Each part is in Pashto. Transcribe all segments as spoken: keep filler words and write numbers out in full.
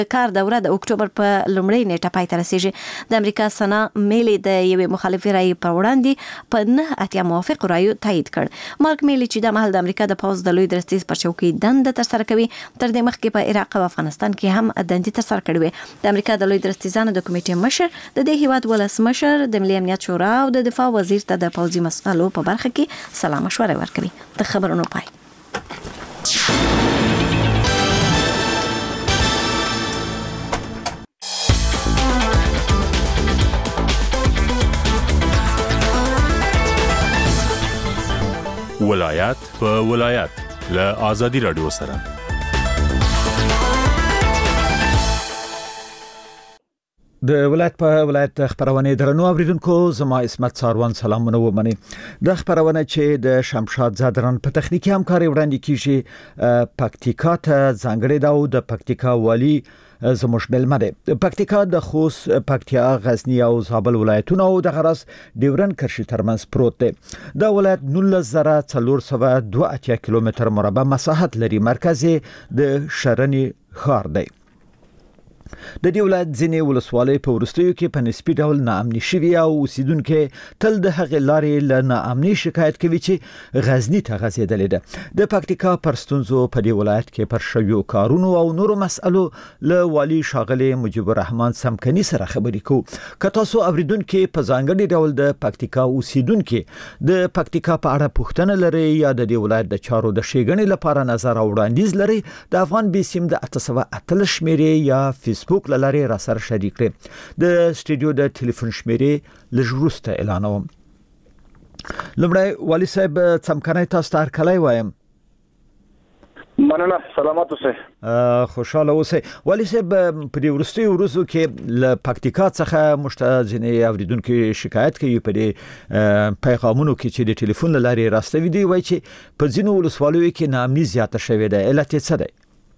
کار دوره د اکتوبر په لومړۍ نیټه پای ته رسیږي. د امریکا سنا میلی د یوې مخالفې رایې پر وړاندې په نه اتیا موافق رایو تایید کړ. مارک میلی چې د مهال د امریکا د پوز د لوی درستیز پر چوکۍ دنده تر سره کوي، تر دې مخکې په عراق او افغانستان کې هم دندې تر سره کړې وې. د امریکا د لوی درستیزانو د کمیټې مشر د دې هیواد ولسمشر د ملي امنیت شورا او د دفاع وزیر ته د پوځي مسئلو په برخه کې سلا مشوره ورکوي. د خبرونو پای. ولایت په ولایت له آزادي رادیو سره. د ولایت په ولایت خبرونه درنو اوریدونکو، زما اسمت ساروان سلامونه ومني. د خبرونه چې د شمشاد زادران په تخنیکی همکاري وړاندې کیږي پکتیکا ته ځانګړي دا او د پکتیکا والی زموږ ملمده. پکتیکا د خوست، پکتیا، غزنی او زابل ولایتونو او د غرس ډیورن کرښې ترمنځ پروت دی. دا ولایت نولس زره څلور سوه دوه اتیا کیلومتر مربع مساحت لري. مرکز د شرنی ښار دی. د دې ولایت ځینې ولسوالۍ په ورستیو کې په نسبي ډول ناامني شوي او اوسیدونکو تل د هغې لارې له ناامني شکایت کوي چې غزنی ته غځېدلې ده. د پکتیکا پر ستونزو په دې ولایت کې پر شویو کارونو او نورو مسئلو له والی شاغلي مجيب الرحمن سمکني سره خبرې کوو. که تاسو اوریدونکو په ځانګړي ډول د پکتیکا اوسیدونکو د پکتیکا په اړه پوښتنه لري یا د دې ولایت د چارو د شېګنې لپاره نظر او وړاندیز لري، د افغان بیسیم د اته سوه اتلس شمیرې یا فیسبوک لاره را سره شریک کړئ. د سټوډیو د ټلیفون شمیرې لږ اعلانوم. لمړی والی صاحب څمکنه تاسو ته هرکلی وایم. مننه، سلامات اوسئ. خوشاله اوسئ. والی صاحب په دې ورستیو ورځو کې له پکتیکا څخه مشتځنې اوریدونکو شکایت کوي په دې پیغامونو کې چې د ټلیفون لارې راستوي دی، وایي چې په ځینو ولسوالیو کې ناامني زیاته شوې ده. علت یې څه دی؟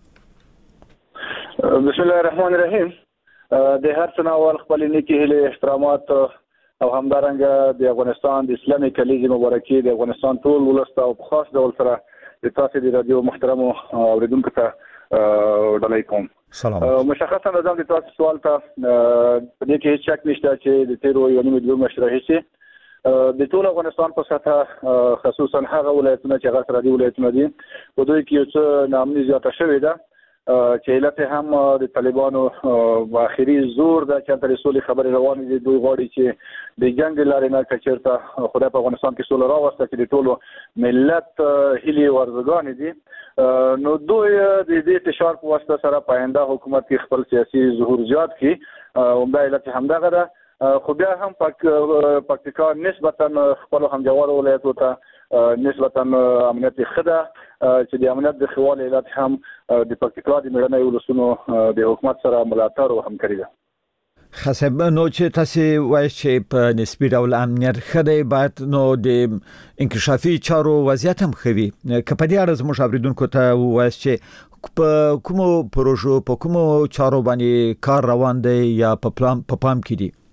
بسم الله الرحمن الرحیم. د هر څه اول خپل نیکی هیله احترامات او همدارنګه د افغانستان د اسلامي کلیزې مبارکي د افغانستان ټول ولست او خاص ډول سره د تاسو د رادیو محترم اوریدونکو ته ډالۍ کوم. سلام. مشخصا نظام د تاسو سوال ته په دې کې شک نشته چې د تیرو یو نیم دوه مشره هيسي د ټول افغانستان په سطح خصوصا هغه ولایتونه چې هغه سره دی ولایتونه دي په دوی کې یو څه ناامني زیاته شوې ده چې علت هم د طالبانو اخیری زور د چانه رسولي خبرې روانې دي. دوی غواړي چې د جنگ لارې نه کچرته خدای په افغانستان کې سول راوسته چې د ټولو ملت هلي ورزګان دي. نو دوی د دې فشار په واسطه سره پاینده حکومت کې خپل سیاسي ظهور زیات کړي. همدا علت همدغه ده. خو بیا هم پک پکتیکا نسبتا خپل همجوار ولایتو ته نسبتا امنیت خده چې د امنیت د خواله علت هم د پکتیکا د مړنۍ ولسونو د حکومت سره ملاتړ او همکاري ده. خصب نو چې تاسو وایي چې په نسبی ډول امنیت خدای باید نو د انکشافي چارو وضعیت هم خوي. که په دې اړه زموږ اوریدونکو ته وایي چې په کومو پروژو په کومو چارو باندې کار روان دی یا په پلان په پام کې دي؟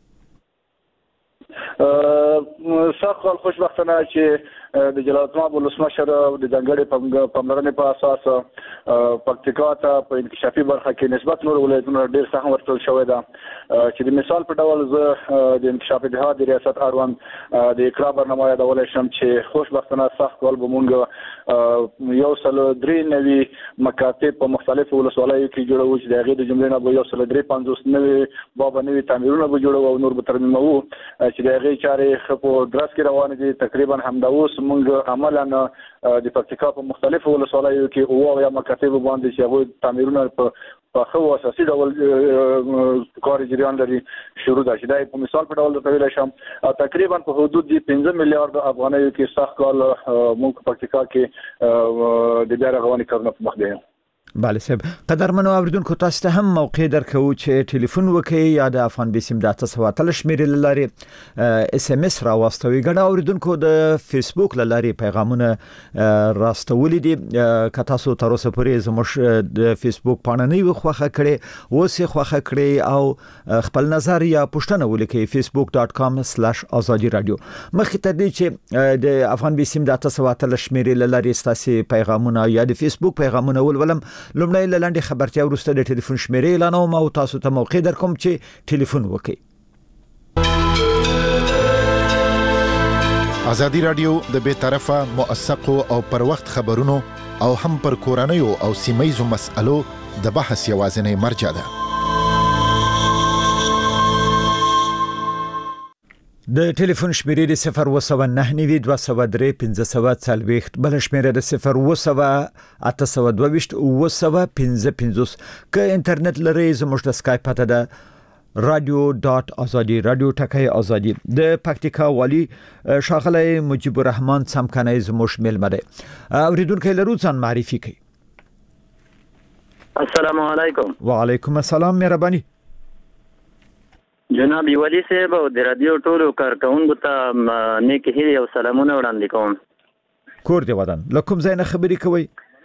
سخت خوشبختانه چې د جلالتمآب ولسمشر د ځانګړي پاملرنې په اساس پکتیکا ته په انکشافي برخه کې نسبت نور ولایتونو ډېر سهم ورکړل شوی ده. چې د مثال په ډول زه د انکشافي اتحاد د ریاست اړوند د اقرا برنامه یادولی شم چې خوشبختانه سخت کال به مونږ یو سل درې نوي مکاتب په مختلفو ولسوالیو کې جوړوو چې د هغې د جملې نه به یو سل درې پنځوس نوي بابه نوي تعمیرونه به جوړوو او نور به ترمیموو چې د هغې چارې ښه په درس کې روانې دي. تقریبا همدا اوس موږ عملا د پکتیکا په مختلفو ولسوالیو کې اوه یا مکاتب باندې چې هغوی تعمیرونه په په خو اساسي ډول کار جریان لري شروع ده. چې دا په مثال په ډول درته ویلی شم تقریبا په حدود د پنځه میلیارډ افغانیو کې سخت کال موږ په پکتیکا کې د بیا رغونې کارونه په مخ دي. بله صاحب، قدرمنو اوریدونکو تاسو ته هم موقع درکو چې ټلیفون وکړئ یا د افغان بیسیم د اته سوه اتلس شمیرې لارې اس ام اس راوستوي. ګڼ اوریدونکو د فیسبوک لارې پیغامونه راستولي دي. که تاسو تر اوسه پورې زموږ د فیسبوک پاڼه نه وي خوښه کړې، اوس یې خوښه کړئ او خپل نظر یا پوښتنه ولیکئ facebook dot com slash azadi radio. مخکې تر دې چې د افغان بیسیم د اته سوه اتلس شمیرې لارې ستاسو پیغامونه یا د فیسبوک پیغامونه ولولم، لومړی لاندې خبرتیا ورسته د ټلیفون شمیرې اعلانوم او تاسو ته موقع درکوم چې ټلیفون وکړئ. ازادي رادیو د بے طرفه موثقو او پر وخت خبرونو او هم پر کورنیو او سیمایزو مسألو د بحث یوازینی مرجع ده. د ټلیفون شمیرې د صفر اووه سوه نهه نوي دوه سوه درې پنځه سوه څلوېښت، بل شمیره د صفر اووه سوه اته سوه دوه ویشت اووه سوه پنځه پنځوس. که انټرنیټ لرئ زموږ د اسکایپ پته ده رادیو ډاټ ازادي، رادیو ټکی ازادي. د پکتیکا والی ښاغلی مجيب الرحمن څمکنی زموږ میلمه دی. اوریدونکي لرو ځان معرفي کوي. السلام علیکم. وعلیکم السلام. مهرباني جناب ولی صاحب او د رادیو ټولو کارکونکو ته نیک هیلې او سلامونه وړاندې کوم. کور دی ودان لکم زین خبرې کوي.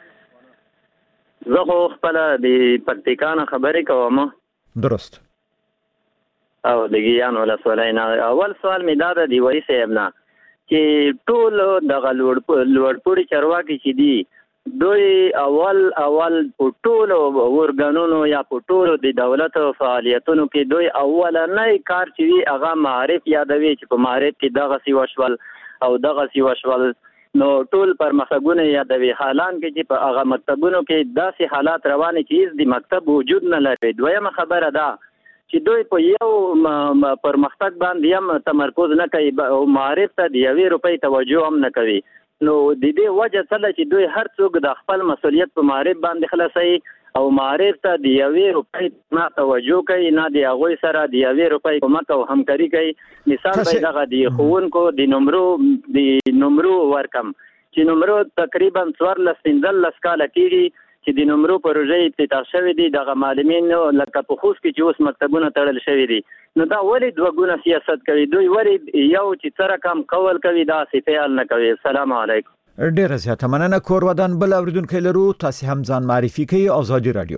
زه خو خپل د پکتیکا نه خبرې کوم. درست. او د ګیان ولسوالۍ نه. اول سوال می دا د ولی صاحب نه چې ټول د لوړپوړي چارواکي چې دي دوی اول اول په ټولو ورګانونو یا په ټولو د دولت فعالیتونو کې دوی اولنۍ کار چې وي هغه معرف یادوي چې په معرف کې دغه سی وشول او دغه سی وشول نو ټول پرمختګونه یادوي، حالان کې چې په هغه مکتبونو کې داسې حالات روان چې هیڅ د مکتب وجود نه لري. دویمه خبره ده چې دوی په یو پرمختګ باندې هم تمرکز نه کوي او معرف ته د یوې روپۍ توجه هم نه کوي. نو د دې وجه څه چې دوی هر څوک د خپل مسولیت په معرف باندې خلاصي او معرف ته د یوې روپۍ نه توجه کوي، نه د هغوی سره د یوې روپۍ کومک او همکاري کوي. مثال به دغه د ښوونکو د نمرو د نمرو ورکم چې نمرو تقریبا څوارلس پنځلس کاله کېږي چې د نمرو پروژې افتتاح شوې دي. دغه معلمین لکه په خوست کې چې اوس مکتبونه تړل شوي دي، نو دا ولې دوه ګونه سیاست کوي؟ دوی ولې یو چې څه رقم قول کوي داسې فعل نه کوي؟ السلام علیکم. ډیره زیاته مننه. کور ودان بل اوریدونکي لرو، تاسو هم ځان معرفي کوي. ازادي رادیو.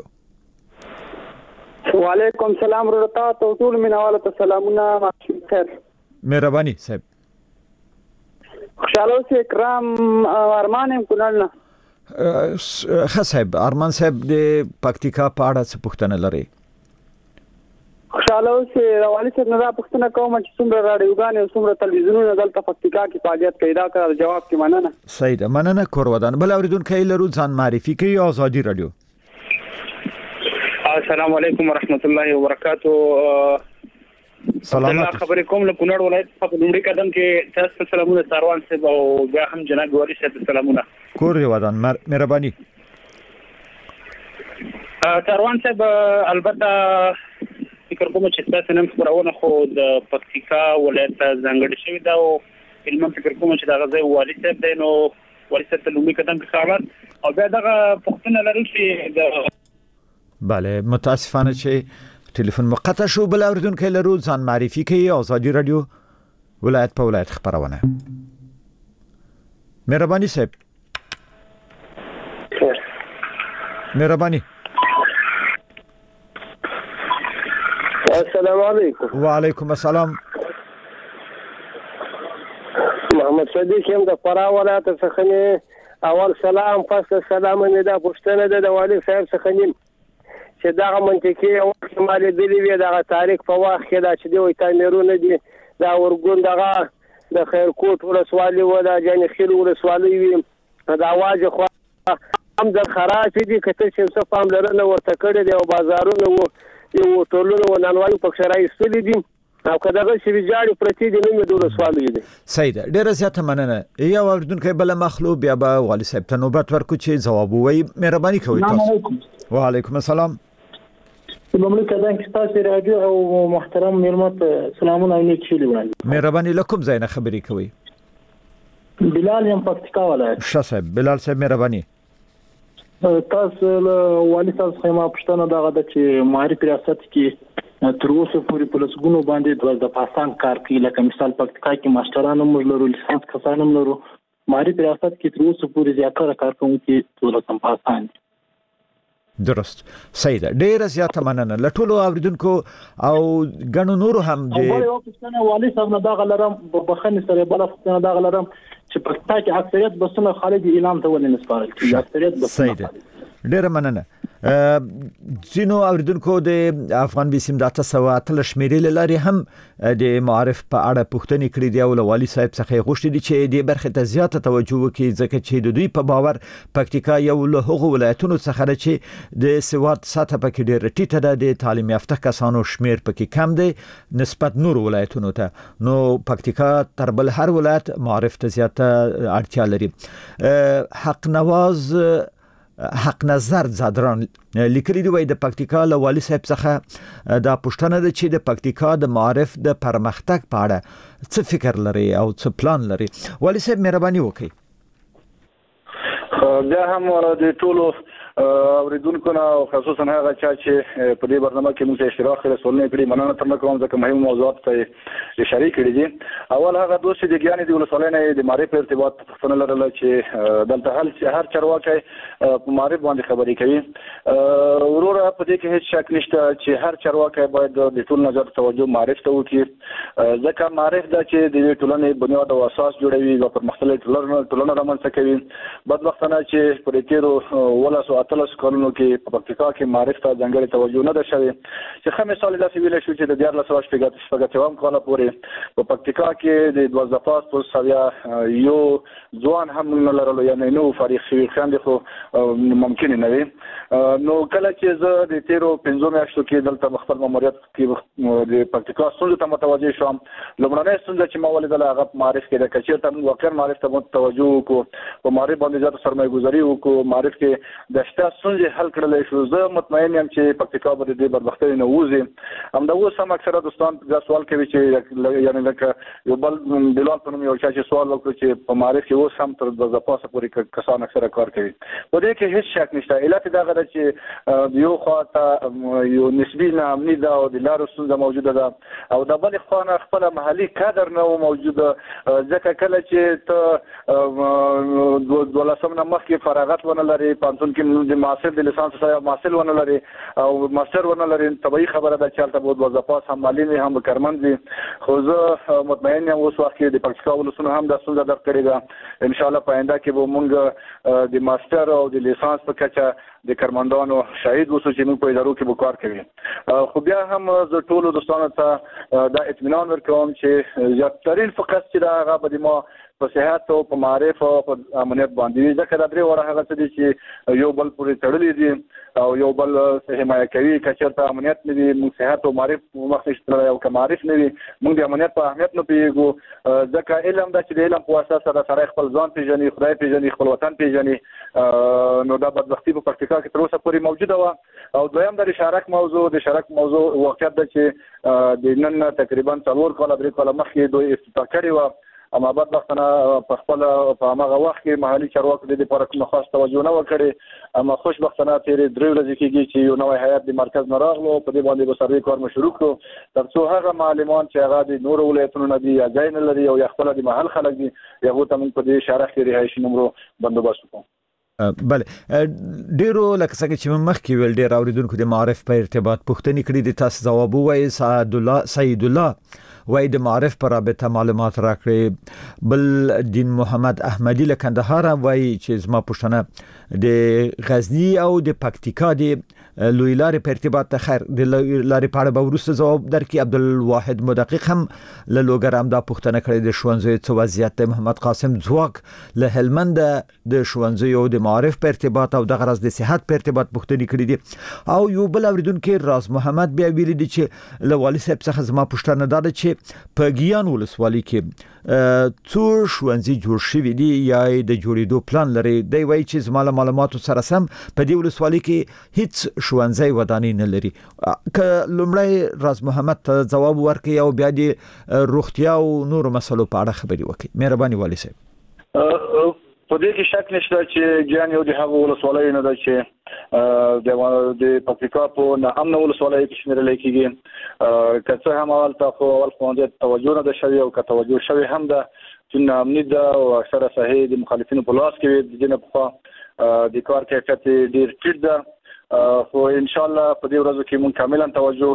وعلیکم السلام ورته ټول مینوالو ته سلامونه. ماشوم خیر. مهرباني صاحب. خوشاله اوسئ. کرام ارمان هم کونړ نه. ښه صاحب. ارمان صاحب د پکتیکا په اړه څه پوښتنه لري؟ خوشاله اوسئ. والي صاحب نه دا پوښتنه کوم چې څومره راډیوګانې او څومره تلویزیونونه دلته پکتیکا کې فعالیت کوي؟ دا کار جواب کې مننه. صحیح ده، مننه. کور ودان بل اوریدونکي لرو، ځان معرفي کوي. ازادي رادیو. السلام علیکم ورحمت الله وبرکاتہ. سلامات. خبرې کوم له کونړ ولایت په لومړي قدم کې تاسو سلامونه ساروان صاحب او بیا هم جناب والي صاحب سلامونه. کور دی ودان. مهرباني. ساروان صاحب البته فکر کوم چې تاسو نن خبرونه خو د پکتیکا ولایت ځانګړي شوی دا او علم فکر کوم چې دا غزي والي صاحب دی نو والي صاحب ته لومړي قدم کې خبر او بیا دغه پښتنه لري چې د بله متاسفانه چې ټلیفون مقطع شو. بل اوریدونکي لرو، ځان معرفي کوي. ازادي رادیو ولایت په ولایت خبرونه. مهرباني صاحب. مهرباني. السلام علیکم. وعلیکم السلام. محمد صدیق یم د فراه ولایت څخه. اول سلام پس سلام نه دا پښتنه ده د والي صاحب څخه نیم چې دا منطقي او احتمالي دی وی دا تاریخ په واخ کې دا چې دوی تعمیرونه دي دا ورګون دغه د خیرکوټ ولسوالۍ ولا جاني خیل ولسوالۍ وي دا واجه خو هم د خراج دي کته چې څه فهم لرنه ورته کړی دی او بازارونه وو یو ټولونه وننوالو په شرای استل دي او کداغه چې ویجاړي پرتی دي نو د ولسوالۍ دي. صحیح ده، ډیره زیاته مننه. یو اوریدونکي بل مخلو بیا به والي صاحب ته نوبت ورکو چې جواب ووایي. مهرباني کوئ تاسو. وعلیکم السلام. لومړی قدم کې تاسو رادیو او محترم ملمت سلامونه او نیک هیلې وړاندې. مهرباني. لکم زین خبرې کوي. بلال یم پکتیکا ولایت. ښه صاحب. بلال صاحب مهرباني. تاسو له والي صاحب څخه ما پوښتنه دا غواړم چې معرفي ریاست کې تر اوسه پورې په لسګونو باندې د پاکستان کار کوي، لکه مثال پکتیکا کې ماسترانو موږ لرو، لیسانس کسان هم لرو. معرفي ریاست کې تر اوسه پورې زیاتره کارکوونکي ټول پاکستان دي. درست. صحیح ده، ډیره زیاته مننه. لټولو اوریدونکو او غنو نور هم دي. او یو پښتنه والي صاحب نه دا غلرم بخنه سره بل پښتنه دا غلرم چې پکتیکا کې اکثریت بسونه خالد اعلان ته ولې نسپارل کیږي؟ اکثریت بسونه. صحیح ده، ډیره مننه. ځینو اوریدونکو د افغان بیسیم د تاسو اتل شمیرې لري هم د معارف په اړه پوښتنې کړې دی او له والي صاحب څخه غوښتي دي چې د برخه ته زیاته توجه وکړي ځکه چې د دوی په باور پکتیکا یو له هغو ولایتونو څخه ده چې د سواد سطح پکې ډېر ټیټه ده، د تعلیم یافته کسانو شمیر پکې کم دی نسبت نور ولایتونو ته. نو پکتیکا تر بل هر ولایت معارف ته زیاته اړتیا لري. حق نواز حق نظر زادران لیکلي دی وای د پکتیکا له والي صاحب څخه دا پوښتنه ده چې د پکتیکا د معارف د پرمختګ په اړه څه فکر لري او څه پلان لري. والي صاحب مهرباني وکړئ. بیا هم د ټولو اوریدونکو نه او خصوصا هغه چا چې په دې برنامه کې موږ اشتراک کړی سولنه کړی مننه تر کوم ځکه مهم موضوعات ته شریک کړی دي. اول هغه دوست چې د ګیانې د ولسوالۍ نه د معرفت ارتباط پوښتنه لرله چې دلته هل هر چارواکي په معرفت باندې خبرې کوي. وروره په دې کې هیڅ شک نشته چې هر چارواکي باید د ټول نظر توجه معرفت ته وکړي ځکه معرفت د چې د ټولنې بنیاد او اساس جوړوي او پر مختلف ټولنه رامنځته کوي. بدبختانه چې په تیرو ولسو اتلس کلونو کې په پکتیکا کې معرفت ته ځانګړې توجه نه ده شوې چې ښه مثال یې داسې ویلی شو چې د دیارلس سوه شپږ شپږ اووم کاله پورې په پکتیکا کې د دوه زره پنځه سوه یو ځوان هم نه لرلو یعنې نو فارغ شوي خویندې خو ممکن نه وي. نو کله چې زه د تیرو پنځو میاشتو کې دلته خپل ماموریت کې د پکتیکا ستونزو ته متوجه شوم لومړنۍ ستونزه چې ما ولیدله هغه په معرف کې ده که چېرته موږ واقعا معرف ته توجه وکړو په معرف باندې زیاته سرمایه ګذاري وکړو معرف کې د شته ستونزې حل کړلی شو زه مطمئن یم چې پکتیکا به د دې بدبختۍ نه ووځي. همدا اوس هم اکثره دوستان دا سوال کوي چې یعنې لکه یو بل بلال په نوم یو چا چې سوال وکړو چې په معرف کې اوس هم تر دوه زره پنځه پورې کسان اکثره کار کوي. په دې کې هیڅ شک نشته. علت دغه ده چې د یو خوا ته یو نسبي ناامني ده او د لارو ستونزه موجوده ده او د بلې خوا نه خپله محلي کادر نه و موجوده ځکه کله چې ته دولسم نه مخکې فراغت ونه لري پوهنتون کې د محصل د لیسانس یا محصل ونه لري او ماستر ونه لري طبیعي خبره ده چې هلته به دوه زره پنځه هم معلم وي هم به کارمند وي. خو زه مطمئن یم اوس وخت کې د پکتیکا ولسونو هم دا ستونزه درک کړې ده. انشاءالله په آینده کې به مونږ د ماستر او د لیسانس په کچه د کارمندانو شاهد اوسو چې موږ په ادارو کې به کار کوي. خو بیا هم زه ټولو دوستانو ته دا اطمینان ورکوم چې زیاترین فقط چې دا هغه به د ما په صحت او په معرف او په امنیت باندې وي ځکه دا درې وړه هغه څه دي چې یو بل پورې تړلي دي او یو بل حمایه کوي. که چېرته امنیت نه وي موږ صحت او معرف مخ نشي تړلی او که معرف نه وي موږ د امنیت په اهمیت نه پوهېږو ځکه علم دا چې د علم په واسطه سره سړی خپل ځان پېژني خدای پېژني خپل وطن پېژني. نو دا بدبختي په پکتیکا کې تر اوسه پورې موجوده وه. او دویم د شارک موضوع د شارک موضوع واقعیت ده چې د نن تقریبا څلور کاله درې کاله مخکې دوی افتتاح کړې وه اما بدبختانه په خپل په هغه وخت کې محلي چارواکو د دې لپاره کومه خاص توجه نه وکړي. اما خوشبختانه تیرې درې ورځې کېږي چې یو نوی هیات د مرکز نه راغلو په دې باندې به سروې کار مو شروع کړو تر څو هغه معلمان چې هغه د نورو ولایتونو نه دي یا ځای نه لري او یا خپله د محل خلک دي هغو ته موږ په دې شارح کې رهایشي نمرو بندوبست وکړو. بله ډیرو لکه څنګه چې مخکې ویل ډیر اوریدونکو د معرف په ارتباط پوښتنې کړې دي تاسو ځواب ووایئ. سعد الله سعید الله وای د معرف پر رابطه معلومات راکړي. بل دین محمد احمدی له کندهار وای چې زما پوښتنه د غزنی او د پکتیکا د لوی لارې په ارتباط ته خیر د لارې په اړه به وروسته ځواب درکړي. عبدالواحد مدقق هم له لوګر هم دا پوښتنه کړې د ښوونځیو څه وضعیت دی. محمد قاسم ځواک له هلمند د ښوونځیو د معارف په ارتباط او دغه راز د صحت په ارتباط پوښتنې کړې دي. او یو بل اوریدونکو راز محمد بیا ویلي دي چې له والي صاحب څخه زما پوښتنه دا ده چې په ګیان ولسوالۍ کې څو ښوونځي جوړ شوي دي یا د جوړېدو پلان لري. دی وایي چې زما له معلوماتو سره سم په دې ولسوالۍ کې هیڅ ښوونځی ودانۍ نه لري. که لومړی راز محمد ته ځواب ورکړي او بیا د روغتیا او نورو مسلو په اړه خبرې وکړي. مهرباني والي صاحب. په دې کې شک نشته چې ګیان یو د هغو ولسوالیو نه ده چې د پکتیکا په ناامنه ولسوالۍ کې شمېرلی کېږي. که څه هم اول ته خو اول ښوونځي ته توجه نه ده شوې او که توجه شوې هم ده چې ناامني ده او اکثره ساحې د مخالفینو په لاس کې وي. د دې نه پخوا د کار کیفیت ډېر ټیټ ده خو انشاءالله په دې ورځو کې مونږ کاملا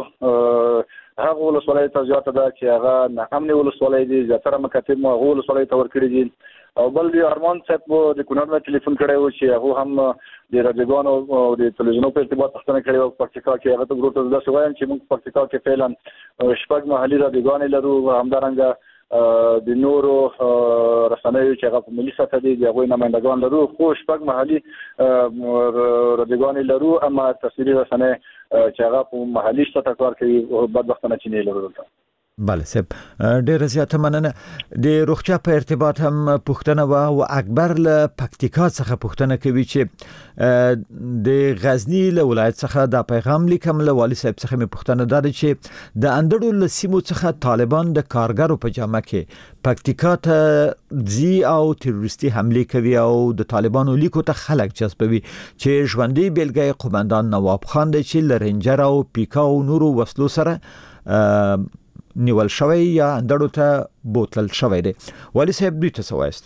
توجه هغه ولسوالۍ ته زیاته ده چې هغه ناامنې ولسوالۍ دي. زیاتره مکاتب مو هغو ولسوالۍ ته ورکړي دي او بل دی ارمان صاحب د کونړ نه ټلیفون کړی و چې هغه هم د رادیوګانو او د تلویزیونو په ارتباط پوښتنه کړې و پکتیکا کې هغه ته ګروټ زده شوی چې موږ پکتیکا کې فعلا شپږ محلي رادیوګانې لرو همدارنګه د نورو رسنیو چې هغه په ملي سطح دي د هغوی نمایندګان لرو خو شپږ محلي رادیوګانې لرو اما تصویري رسنۍ چې هغه په محلي سطح کار کوي بدبختانه چې نه لرو دلته. بله صاحب ډیره زیاته مننه. د روغتیا په ارتباط هم پوښتنه و او اکبر له پکتیکا څخه پوښتنه کوي چې د غزنی له ولایت څخه د پیغام لیکم له والي صاحب څخه مې پوښتنه ده چې د اندړو له سیمو څخه طالبان د کارګرو په جامه کې پکتیکا ته ځي او تروریستي حمله کوي او د طالبانو لیکو ته خلک جذبوي چې ژوندۍ بیلګه قومندان نواب خان دی چې لرنجر او پیکا او نورو وسلو سره نیول شوی یا اندړو ته بوتل شوی دی. والي صاحب دوی ته څه وایست؟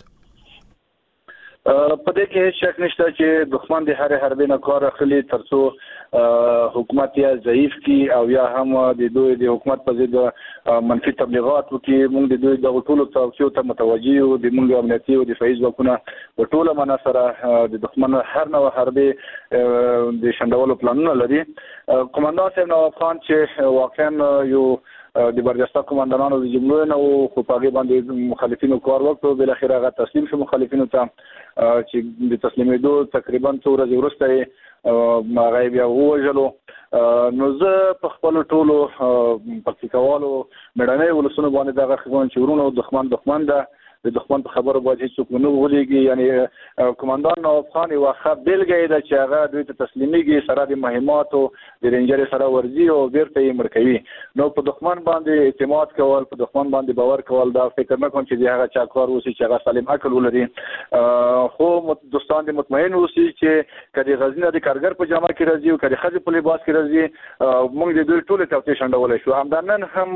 په دې کې هیڅ شک نشته چې دښمن د هر حربې نه کار اخلي ترڅو حکومت یا ضعیف کی او یا هم د دوی د حکومت په ضد منفي تبلیغات وکي. موږ د دوی د ټولو توصیو ته متوجي یو د موږ امنیتي او دفاعي ځواکونه په ټوله معنا سره د دښمن هر نوع حربې د شندولو پلانونه لري. قومندان صاحب نواب خان چې واقعا یو د برجسته قومندانانو د جمهور نه او خو پاګې باندې مخالفینو کار وکړو بل اخر هغه تسلیم شو مخالفینو ته چې د تسلیمېدو تقریبا څو ورځې وروسته هغه بیا ووژلو. نو زه په خپل ټولو پکتیکاوالو مېړنۍ ولسونو باندې دغه خبرونه چې ورونو دښمن دښمن ده د دښمن په خبرو باید هیڅوک نه وغولېږي. یعنی قومندان نواب خان یوه ښه بېلګه ده چې هغه دوی ته تسلیمېږي سره د مهماتو د رینجرې سره ورځي او بیرته یې مړ کوي. نو په دښمن باندې اعتماد کول په دښمن باندې باور کول دا فکر نه کوم چې د هغه چا کار اوسي چې هغه سالم عقل ولري. خو دوستان دې مطمئن اوسي چې که د غزني د کارګر په جامه کې راځي او که د ښځې په لباس کې راځي موږ د دوی ټولې توطیې شنډولی شو. همدارنن هم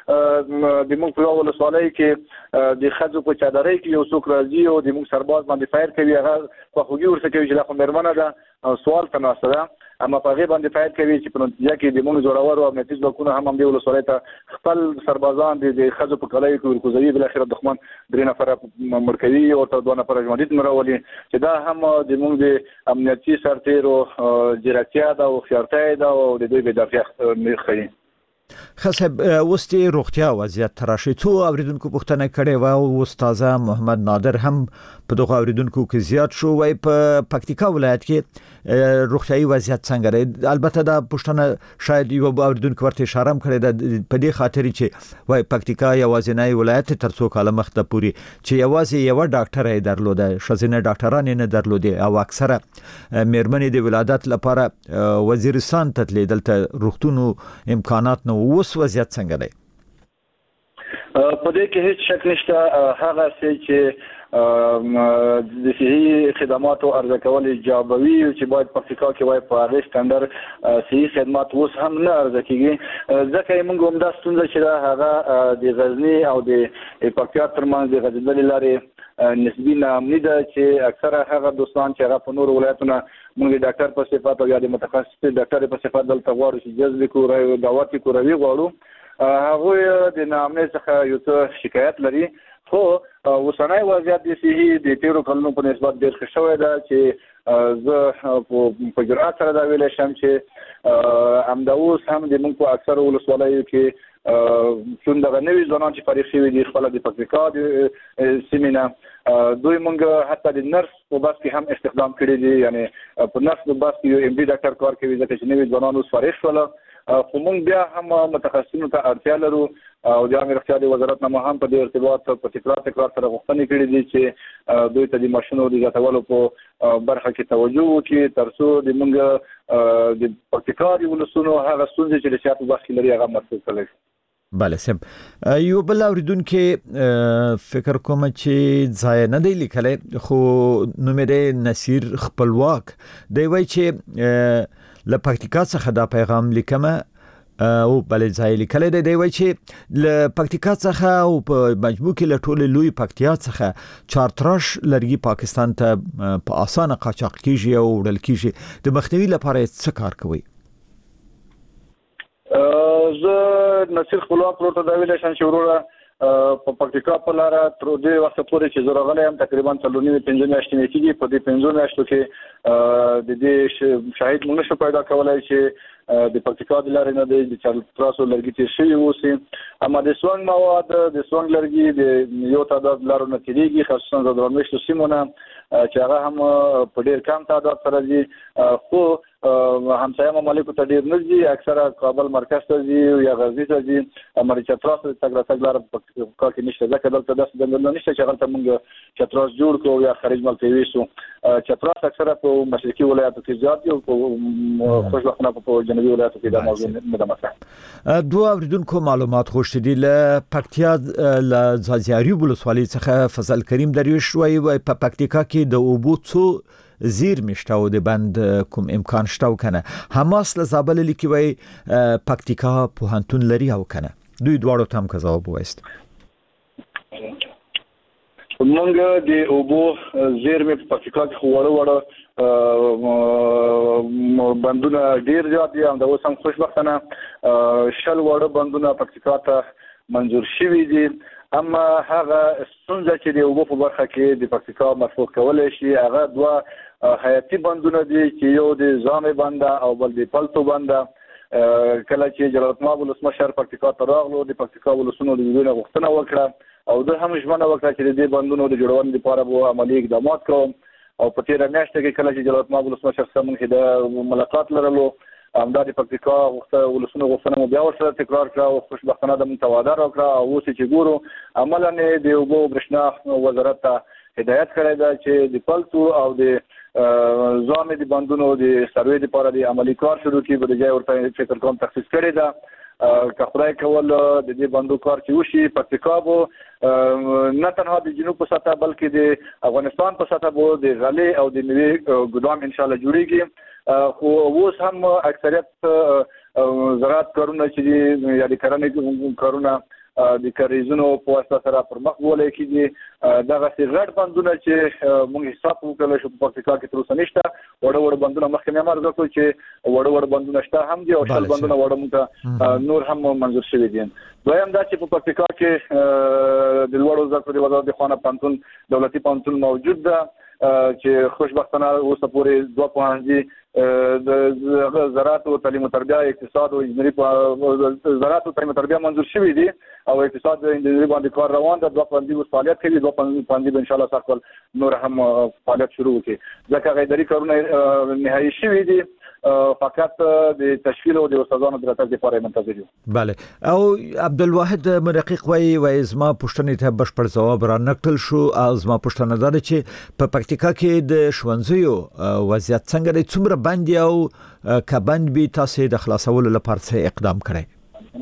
د موږ په یوه ولسوالۍ کې د ښځو په چادرۍ کې یو څوک راځي او د موږ سرباز باندې فایر کوي هغه خواخوږي ورسره کوي چې دا خو مېرمنه ده سوال ته ناسته ده اما په هغې باندې فایر کوي چې په نتیجه کې د موږ زورور او امنیتي ځواکونه هم همدې ولسوالۍ ته خپل سربازان د ښځو په کلیو کې ورکوزوي بالاخره دښمن درې نفره مړ کوي او ورته دوه نفره ژوندي مړولي چې دا هم د موږ د امنیتي سرتېرو ځیرکتیا ده او هوښیارتیا ده او د دوی بېدافعه ښیي. خصب وستي روغتیا وضعیت تراشي څو اوریدونکو پوښتنه کړې و او استاد محمد نادر هم په دغه اوریدونکو کې زیات شو وای په پکتیکا ولایت کې روغتیايي وضعیت څنګه دی. البته دا پوښتنه شاید یو اوریدونکو ورته اشاره کړې ده په دې خاطر چې وای پکتیکا یوازینی ولایت تر څو کاله مخته پوري چې یوازې یو ډاکټر یې درلوده شزینه ډاکټران نه درلودي او اکثره مېرمنې د ولادت لپاره وزیرستان ته تلل ته روغتونو امکانات نو اوس وضعیت څنګه دی؟ په دې کې هیڅ شک نشته هغه چې د صحي خدماتو عرضه کول ایجابوي چې باید پکتیکا کې وای په هغې سټنډرډ صحي خدمات اوس هم نه عرضه کېږي ځکه یې موږ همدا ستونزه چې ده هغه د غزني او د پکتیا ترمنځ د غځېدلې لارې نسبي ناامني ده چې اکثره هغه دوستان چې هغه په نورو ولایتونه موږ د ډاکټر په صفت او یا د متخصص ډاکټر په صفت دلته غواړو چې جذب کړو دعوت یې کوروي غواړو هغوی د ناامنۍ څخه یو څه شکایت لري. خو اوسنی وضعیت د صحي د تیرو کلونو په نسبت ډېر ښه شوی ده چې زه په جرأت سره دا ویلی شم چې همدا اوس هم د موږ په اکثرو ولسوالیو کې چون دغه نوي ځوانان چې فارغ شوي دي خپله د پکتیکا د سیمې نه دوی موږ حتی د نرس په بس کې هم استخدام کړي دي. یعنې په نرس په بس کې یو ایم ډي ډاکټر کار کوي ځکه چې نوي ځوانان اوس فارغ شوله. خو موږ بیا هم متخصصینو ته اړتیا لرو او د عامې روغتیا د وزارت نه هم په دې ارتباط په تکرار تکرار سره غوښتنې کړي دي چې دوی ته د ماشینو د زیاتولو په برخه کې توجه وکړي تر څو د موږ د پکتیکا د ولسونو هغه ستونزې چې د صحت په برخه کې لري هغه مرسته کړي. بله صاحب یو بل اوریدونکو فکر کوم چې ځای نه دی لیکلی خو نوم یې نصیر خپلواک دی وایي چې له پکتیکا څخه دا پیغام لیکمه او بلې ځای لیکلی دی دی وایي چې له پکتیکا څخه او په مجموع کې له ټولې لوی پکتیا څخه چارتراش لرګي پاکستان ته په اسانه قاچاق کیږي او وړل کیږي د مخنیوي لپاره څه کار کوي؟ زه نصیر خپلواک ورته دا ویلی شم چې وروره په پکتیکا په لار تر دې وخت پورې چې زورغله هم تقریبا څلورنی پنځه میاشتې کېږي په دې پنځه میاشتو کې د دې شاهد موږ نشو پیدا کولای چې د پکتیکا د لارې نه د چتراسو لرګي تیر شوی اوسي اما د سوانګ مواد د سوانګ لرګي د یو تعداد لارو نه تیریږي خصوصا د درمشتو سیمونه چې هغه هم په ډیر کم تعداد سره دي خو همسایه مملکتو ته ډیر نږدې اکثره کابل مرکز ته دي یا غزنی ته دي امر چتراس تګ راتګ لار په کې نشته ځکه دلته داسې دنګل نشته چې هغه موږ چتراس جوړ کړو یا خارج ملک ویسو چتراس اکثره په مشرقي ولایتو کې زیات دي او په خوشبختانه په جنوبي ولایتو کې دا موضوع نه ده مطرح. دوه اوریدونکو معلومات خوشت دي له پکتیا له زازیاري ولسوالۍ څخه فضل کریم درویش وایي په پکتیکا کې د اوبو څو زیر مشتاو د بند کوم امکان شتاو کنه حماس له زابل لیکي وای پکتیکا پوهنتون لري او کنه دوی دواړو تام کا جواب وایست موږ د اوبو زیر مې پکتیکا کې وړو وړو بندونه ډیر زیات دي هم د اوس هم خوشبختانه شل وړو بندونه پکتیکا ته منظور شوي دي اما هغه څنګه چې د اوبو په برخه کې د پکتیکا مرفوع کولای شي هغه دوه حیاتي بندونه دي چې یو د ځامې بنده او بل د پلتو بنده کله چې جلال الطماب ولسمشر پکتیکا ته راغلو د پکتیکا ولسونو د ویډیو غوښتنه وکړه او د هم ژمنه وکړه چې د دې بندونو د جوړونې لپاره به عملي اقدامات کوم او په تیر میاشت کې کله چې جلال الطماب ولسمشر سره موږ د ملاقات لرلو همدا د پکتیکا غوښتنه ولسونو غوښتنه مو بیا ورسره تکرار کړه او خوشبختانه د متواضع راکړه او اوس چې ګورو عملاً د اوبو برښنا وزارت ته هدایت کړی دا چې د پلتو او د ځامې د بندونو د سروې لپاره د عملي کار شروع کړي په ځای ورته فکر کوم تخصیص کړی دا که خدای کول د دې بندو کار چې وشي پکتیکا به نه تنها د جنوب په سطح بلکې د افغانستان په سطح به د غلې او د میوې ګدام ان شاء الله جوړیږي خو اوس هم اکثریت زراعت کارونه چې یا د کرنې کارونه د کاریزونو په واسطه سره پر مخ وړل کېږي دغه سي غټ بندونه چې موږ حساب وکړل شو په پکتیکا کې تر اوسه نشته وړ وړ بندونه مخکې نه مرزه کوي چې وړ وړ بندونه شته هم دي او شل بندونه وړ موږ نور هم منظور شوي دي دویم دا چې په پکتیکا کې د لوړو زده کړو وزارت د خانه پانتون دولتي پانتون موجود ده چې خوشبختانه اوسه پورې دوه پوهنځي د زراعت او تعلیم او تربیه اقتصاد او انجنیری په زراعت او تعلیم او تربیه منظور شوي دي او اقتصاد او انجنیری باندې کار روان ده دوه پوهنځي اوس فعالیت کوي دوه پوهنځي ان شاء الله ساکل نور هم فعالیت شروع کړي ځکه غیداری کارونه نهایی شوي دي فقط د تشکیل او د استادانو د راتګ لپاره منتظر یو. بله او عبدالواحد مرقیق وای وای زما پوښتنې ته بشپړ ځواب را نقل شو او زما پوښتنه ده چې په پکتیکا کې د ښوونځیو وضعیت څنګه دی څومره بند او کبند به تاسو د خلاصولو لپاره څه اقدام کړئ؟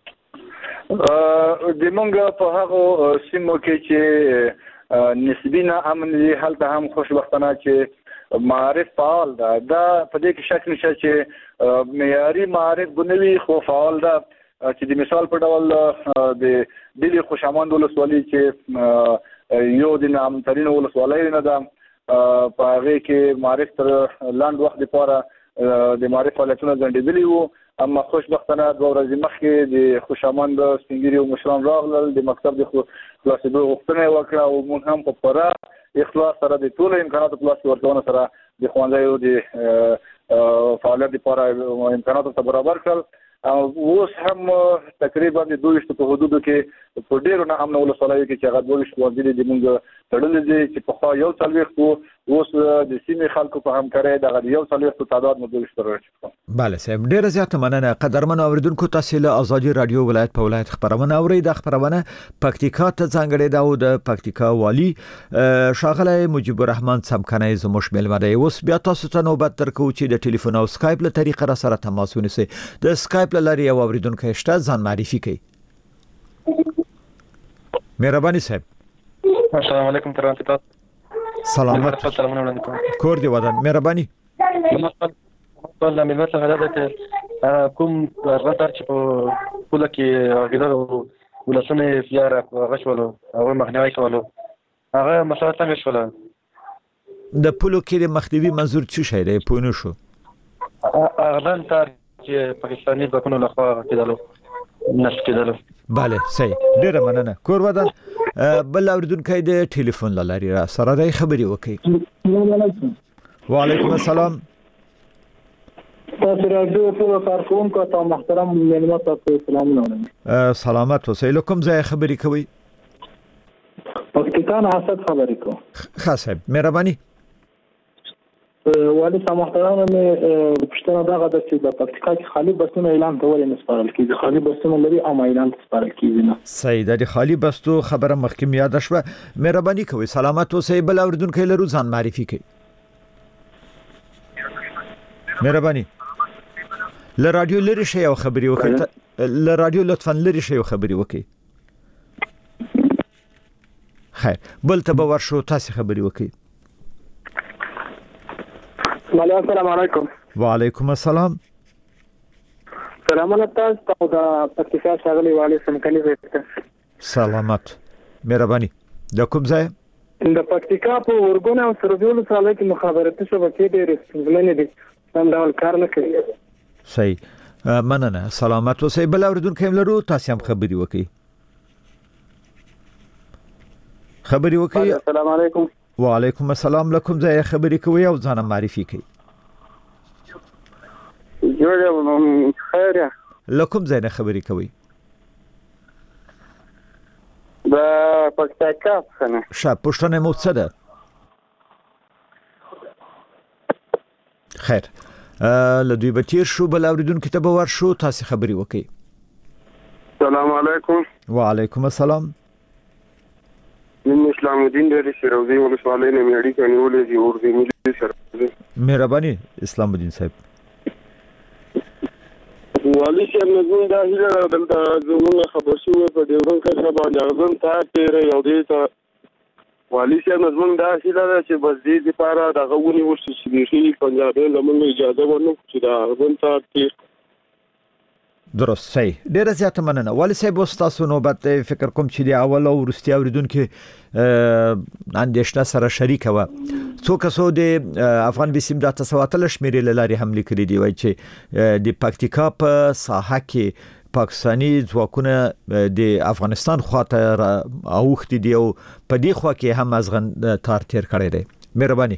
د مونږ په هغه سیمو کې چې نسبی نه امن دي هلته هم خوشبختانه چې معارف فعال ده دا په دې کې شک نشته چې معیاري معارف بنوي خو فعال ده چې د مثال په ډول د دلی خوشامند ولسوالۍ چې یو د نامترین ولسوالۍ نه ده په هغه کې معارف تر لاند وخت لپاره د معارف فعالیتونه ځنډېدلي وو اما خوشبختانه دوه ورځې مخکې د خوشامند سپینګیري او مشران راغلل د مکتب د خلاصېدو غوښتنه وکړه او موږ هم په پوره اخلاص سره د ټولو امکاناتو په لاس ورکونه سره د ښوونځیو د فعالیت لپاره امکاناتو ته برابر کړل اوس هم تقریبا د دوه ویشت په حدودو کې په ډیرو نه امن ولسوالیو کې چې هغه دوه ویشت ښوونځي دي موږ تړلي دي چې پخوا یو څلوېښت وو اوس د سیمې خلکو په همکارۍ دغه د یو څلوېښتو تعداد مو دوه ویشت ته راټیټ کړو. بله صاحب ډیره زیاته مننه قدرمنو اوریدونکو تاسو له ازادي رادیو ولایت په ولایت خبرونه اورئ د خبرونه پکتیکا ته ځانګړې ده او د پکتیکا والی ښاغلی مجيب الرحمن څمکنی زموږ میلمه دی اوس بیا تاسو ته نوبت درکو چې د ټلیفون او سکایپ له طریقه را سره تماس ونیسئ د سکایپ لري او اوریدونکو شته ځان معرفي کړئ. مهرباني صاحب. السلام علیکم ترانسپورت. سلامت. کور دی ودان مهرباني. والله مې مثلا غدا ته کوم راته چې په پوله کې غیدو ولسمه فیار غشولو او مخنیوي کولو هغه مسله څنګه شوله؟ د پولو کې د مخنیوي منظور څه شی دی پونه شو؟ اعلان تر چې پاکستاني ځواکونو لخوا کېدلو. نصب کېدل. bale صحیح ډیره مننه. کور ودان بل اوریدونکو د ټلیفون لاري را سره د خبري وکي. وعلیکم السلام. تاسو راځو ټول کارکونکو ته محترم ملمت تاسو سلام علیکم. سلامات اوسئ. کوم ځای خبري کوي؟ پکتیکا نه حسد خبرې کوم. ښه صاحب مهرباني. والي صاحب محترم مې پښتنه دغه د چې د پکتیکا کې خالی بسونه اعلان کول نه سپارل کیږي. خالی بسونه لري اما اعلان سپارل کیږي نه. صحیح د خالی بسو خبره مخکې یاد شوه. مهرباني کوئ سلامات اوسئ. بل اوریدونکو لرو ځان معرفي کړئ. مهرباني. ل رادیو لري شي او خبري وکړئ. ل رادیو لطفا لري شي او خبري وکړئ. خیر بل ته به ورشو تاسو خبري وکړئ. السلام علیکم. وعلیکم السلام. سلامونه تاسو ته پکتیکا څنګه والي سمکلي وکړه. سلامات مهرباني. د کوم ځای؟ د پکتیکا په ورګونه او سرجول سره کې مخابراتي شبکې ډېرې ستونزمنې دي. هم ډول کار نه کوي. صحیح مننه. سلامات اوسئ. بل اوریدونکو لرو تاسو هم خبري وکړئ. خبري وکړئ. السلام علیکم. وعلیکم السلام. لکم ځای خبري کوي او ځان معرفي کړئ. جوړه خیر. لکم ځای نه خبري کوي. د پکتیکا څخه. شاب پښتنه مو څه ده؟ خیر له دوی به تیر شو. بل اوریدونکو ته به ورشو تاسو خبري وکړئ. السلام علیکم. وعلیکم السلام. من اسلام الدین د شیروزی ولسوالۍ نه میړی کنيولې دي اور دې ملي سره. مهرباني اسلام الدین صاحب. والی چې موږ دا هیله دلته زموږ خبر شو په ډیورن کې سبا ځان ته تیر یو دې ته والی چې موږ دا هیله چې بس دې لپاره د غوونی ورشي چې پنجاب له موږ اجازه ورنو چې دا ځان ته تیر. درست صحیح. ډیره زیاته مننه. والي صاحب تاسو نوبت فکر کوم چې د اول او وروستي اوریدونکو اندیشنه سره شریک و. څو کسو د افغان وسیم د تسواتل شمیرې لاري حمله کړې دی وای چې د پکتیکا په ساحه کې پاکستانی ځواکونه د افغانستان خواته اوخت دي او په دې خوا کې هم ازغن تار تیر کړی دی. مهرباني.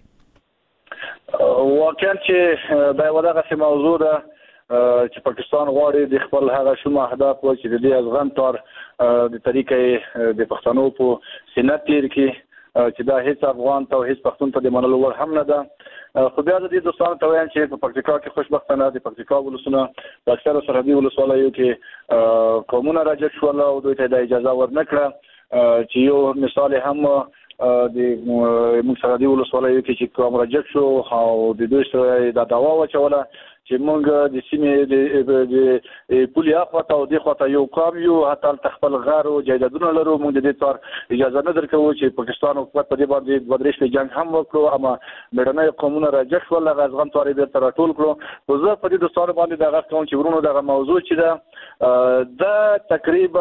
واقعا چې دا یو دغه موضوع ده چې پاکستان غواړي د خپل هغه شوم اهداف و چې د دې ازغن تار د طریقې د پښتنو په سینات تیر کې چې دا هیڅ افغان ته هیڅ پښتون ته د منلو ور هم نه ده. خو بیا د دې دوستانو ته وایم چې په پکتیکا کې خوشبختانه د پکتیکا ولسونه د اکثره سرحدي ولسوالیو کې قومونه راجع شول او دوی ته د اجازه ورنکړه چې یو مثال هم د موږ سرحدي ولسوالیو کې چې کوم راجع شو او د دوی سره د دعوا وچوله چې موږ د سیمې د پولي اخواته او د خواته یو قوم یو حتی تخپل غار او جایدادونه لرو. موږ د دې تر اجازه نه درکو چې پاکستان حکومت په دې باندې بدرېش جنگ هم وکړو اما مېړنۍ قومونه راجع شول غزغن تورې به تر ټول کړو. زه په دې دوستانو باندې دغه کوم چې ورونو دغه موضوع چې ده دا تقریبا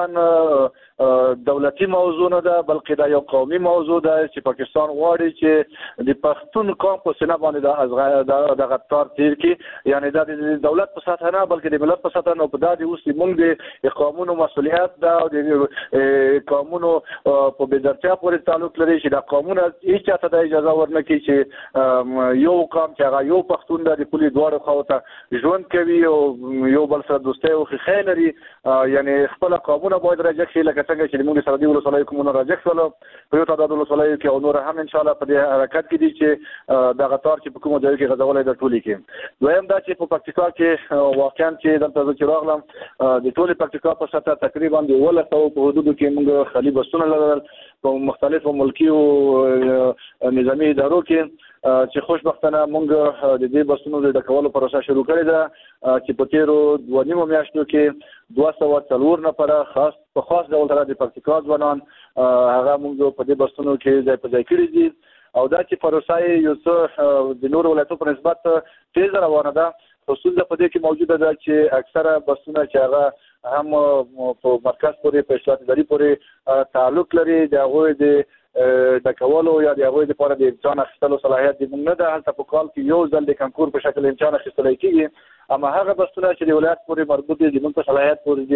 دولتي موضوع نه ده بلکې دا یو قومي موضوع ده چې پاکستان غواړي چې د پښتون قوم په سینه باندې د دغه تار تیر کې یعنی دا د دولت په سطح نه بلکې د ملت په سطح نه په دادي اوس موږ د قومونو مسولیت دا او د قومونو په بدرتیا پورې تعلق لري چې دا قومونه هیڅ ته د اجازه ورنکړي چې یو قوم چې هغه یو پښتون د پولي دوړو خواته ژوند کوي او یو بل سره دوستي او خیر لري. یعنی خپل قومونه باید راجع شي لکه څنګه چې موږ سرحدي ولسوالیو کومونه راجع شول په یو تعداد ولسوالیو کې او نور هم ان شاء الله په دې حرکت کې دي چې د غطار چې په کومه ځای کې غزولای د ټولي کې. دویم دا چې په پکتیکا کې واقعا چې دلته چې راغلم د ټولي پکتیکا په سطح تقریبا د ولته په حدود کې موږ خالي بسونه لرل په مختلفو ملکی او نظامی ادارو کې چې خوشبختانه موږ د دې بسونو د ډکولو پروسه شروع کړې ده چې په تیرو دوه نیمو میاشتو کې دوه سوه څلور نفره خاص په خاص ډول سره د پکتیکا ځوانان هغه موږ په دې بسونو کې ځای په ځای کړي دي او دا چې پروسه یو څه د نورو ولایتونو په نسبت تیز روانه ده. خصوصا په دې کې موجوده ده چې اکثره بسونه چې هغه هم په مرکز پورې په اصلاحات اداري پورې تعلق لري د هغوی د د کولو یا د هغوی لپاره د امتحان اخیستلو صلاحیت د موږ نه ده. هلته په کال کې یو ځل د کنکور په شکل امتحان اخیستلی کېږي اما هغه بسونه چې د ولایت پورې مربوط دي د موږ په صلاحیت پورې دي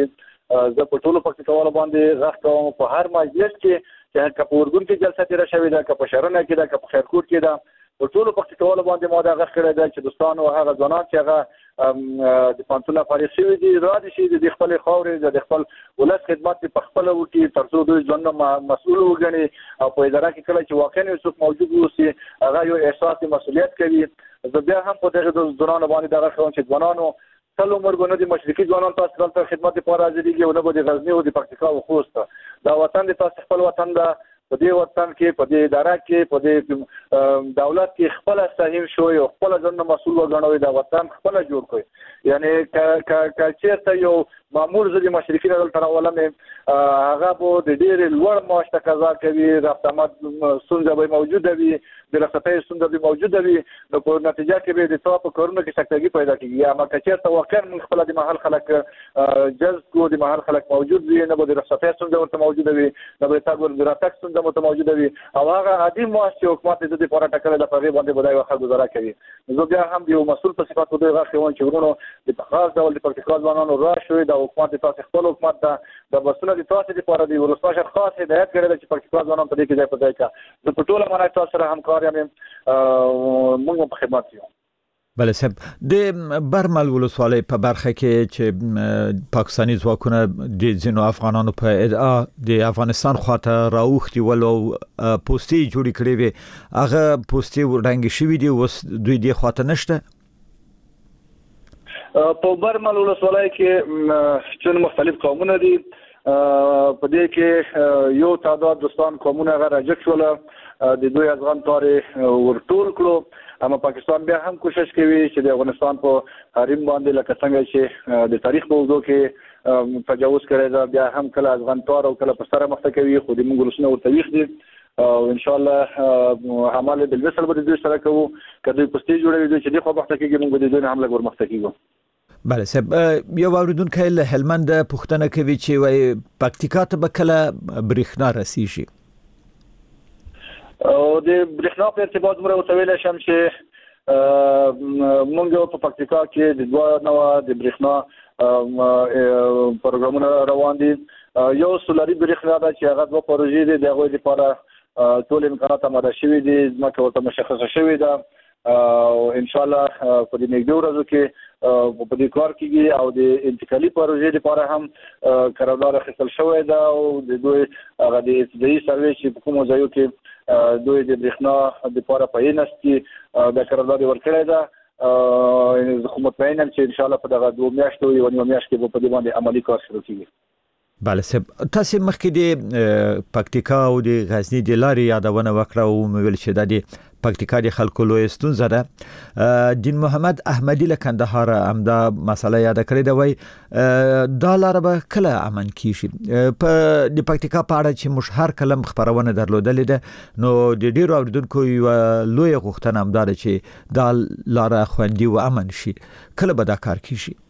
زه په ټولو پکتیکاوالو باندې غږ کوم په هر مجلس کې چې که په اردن کې جلسه تیره شوې ده، که په شرنه کې ده، که په خیرکوټ کې ده، په ټولو پکتیکاوالو باندې ما دا غږ کړی دی چې دوستانو هغه ځوانان چې هغه د پوهنتون فارغ شوي دي رادې شي د خپلې خاورې د خپل ولس خدمت په خپله وکړي تر څو دوی ځانونه مسؤل وګڼي او په اداره کې کله چې واقعا یو څوک موجود واوسي هغه یو احساس مسؤلیت کوي. زه بیا هم په دغه ځوانانو باندې دغه کوم چې ځوانانو ټول عمر غو نه دي مشرقي ځوانان تاسو دلته خدمت لپاره حاضرېږي او نه به د غزني او د پکتیکا او خوست دا وطن د تاسو خپل وطن ده. په دې وطن کې په دې اداره کې په دې دولت کې خپل سهم شوی او خپل ځنه مسؤل وګڼوي دا وطن خپل جوړ کړي. یعنی ک ک چیرته یو مامور زدي مشرقي دلته راولم هغه به د ډېر لوړ معاش تقاضا کوي، رفتمات ستونزه به موجوده وي، د رخصتۍ ستونزه به موجوده وي، نو په نتیجه کې به د څه په کارونو کې سختګي پیدا کیږي. یا ما کچېرته واقعا من خپل د محل خلک جذب کو د محل خلک موجود وي، نه به د رخصتۍ ستونزه ورته موجوده وي، نه به تاسو د راتګ ستونزه ورته موجوده وي او هغه عادي معاش چې حکومت د دې لپاره ټاکل د پغې باندې بدای وخت گزاره کوي. نو بیا هم د یو مسؤل په صفت دوی غاښ وون چې ورونو د خاص ډول د پکتیکا ځوانانو راشوي د حکومت تاسو خپل حکومت دا د مسؤل د تاسو لپاره دی ولسمشر خاص هدایت کړی چې پکتیکا ځوانان په دې کې ځای په ځای کا د پټوله منای تاسو سره همکار یم موږ په خدمت یو. بله صاحب د برمل ولسوالۍ په برخه کې چې پاکستاني ځواکونه د ځینو افغانانو په ادعا د افغانستان خواته راوښتي ول او پوسټې جوړې کړې وي هغه پوسټې ورډنګې شوي دي اوس دوی دې خواته نشته. په برمل ولسوالۍ کې چې مختلف قومونه دي په دې کې یو تعداد دوستان قومونه هغه راجک شول د دوی افغان تاریخ ورټول کړو. اما پاکستان بیا هم کوشش کوي چې د افغانستان په حریم باندې لکه څنګه چې د تاریخ په موضوع کې تجاوز کړی دا بیا هم کله افغان تار او کله په سره مخته کوي خو د موږ ولسونه ورته ویښ دي او ان شاء الله عمل بالمثل به دوی سره کوو که دوی پوسټې جوړوي چې د خو مخته کېږي موږ د دوی نه هم لږ ورمخته کېږو. بله صاحب یو اوریدونکی له هلمند پوښتنه کوي چې وایي پکتیکا ته به کله برېښنا رسیږي؟ او د برېښنا په ارتباط مره وتویل شم چې مونږ په پکتیکا کې د دوه نوع د برېښنا پروګرامونه روان دي. یو سولاري برېښنا ده چې هغه دوه پروژې دي د هغوی لپاره ټول امکانات آماده شوي دي، ځمکه ورته مشخصه شوې ده او ان شاء الله په دې نږدې ورځو کې په دې کار کېږي او د انتقالي پروژې لپاره هم قرارداد اخیستل شوی ده او د دوی هغه د ابتدایي سروې چې په کومو ځایو کې دوی د برېښنا لپاره په نستي د قرارداد ورکړی ده. زه خو مطمئن یم چې ان شاء الله په دغه دوه میاشتو یو نیمه میاشت کې به په دې باندې عملي کار شروع کېږي. بله صاحب تاسو مخکې د پکتیکا او د غزنی د لارې یادونه وکړه او ویل چې د دې پکتیکا د خلکو لوی ستونزه ده. دین محمد احمدی له کندهار همدا مسله یاد کړې ده وای دا لار به کله امن کیږي؟ په د پکتیکا په اړه چې موږ هر کلم خبرونه درلودلې ده نو د ډیرو اوریدونکو یو لوی غوښتنه هم ده چې دا لار خوندي او امن شي. کله به دا کار کیږي؟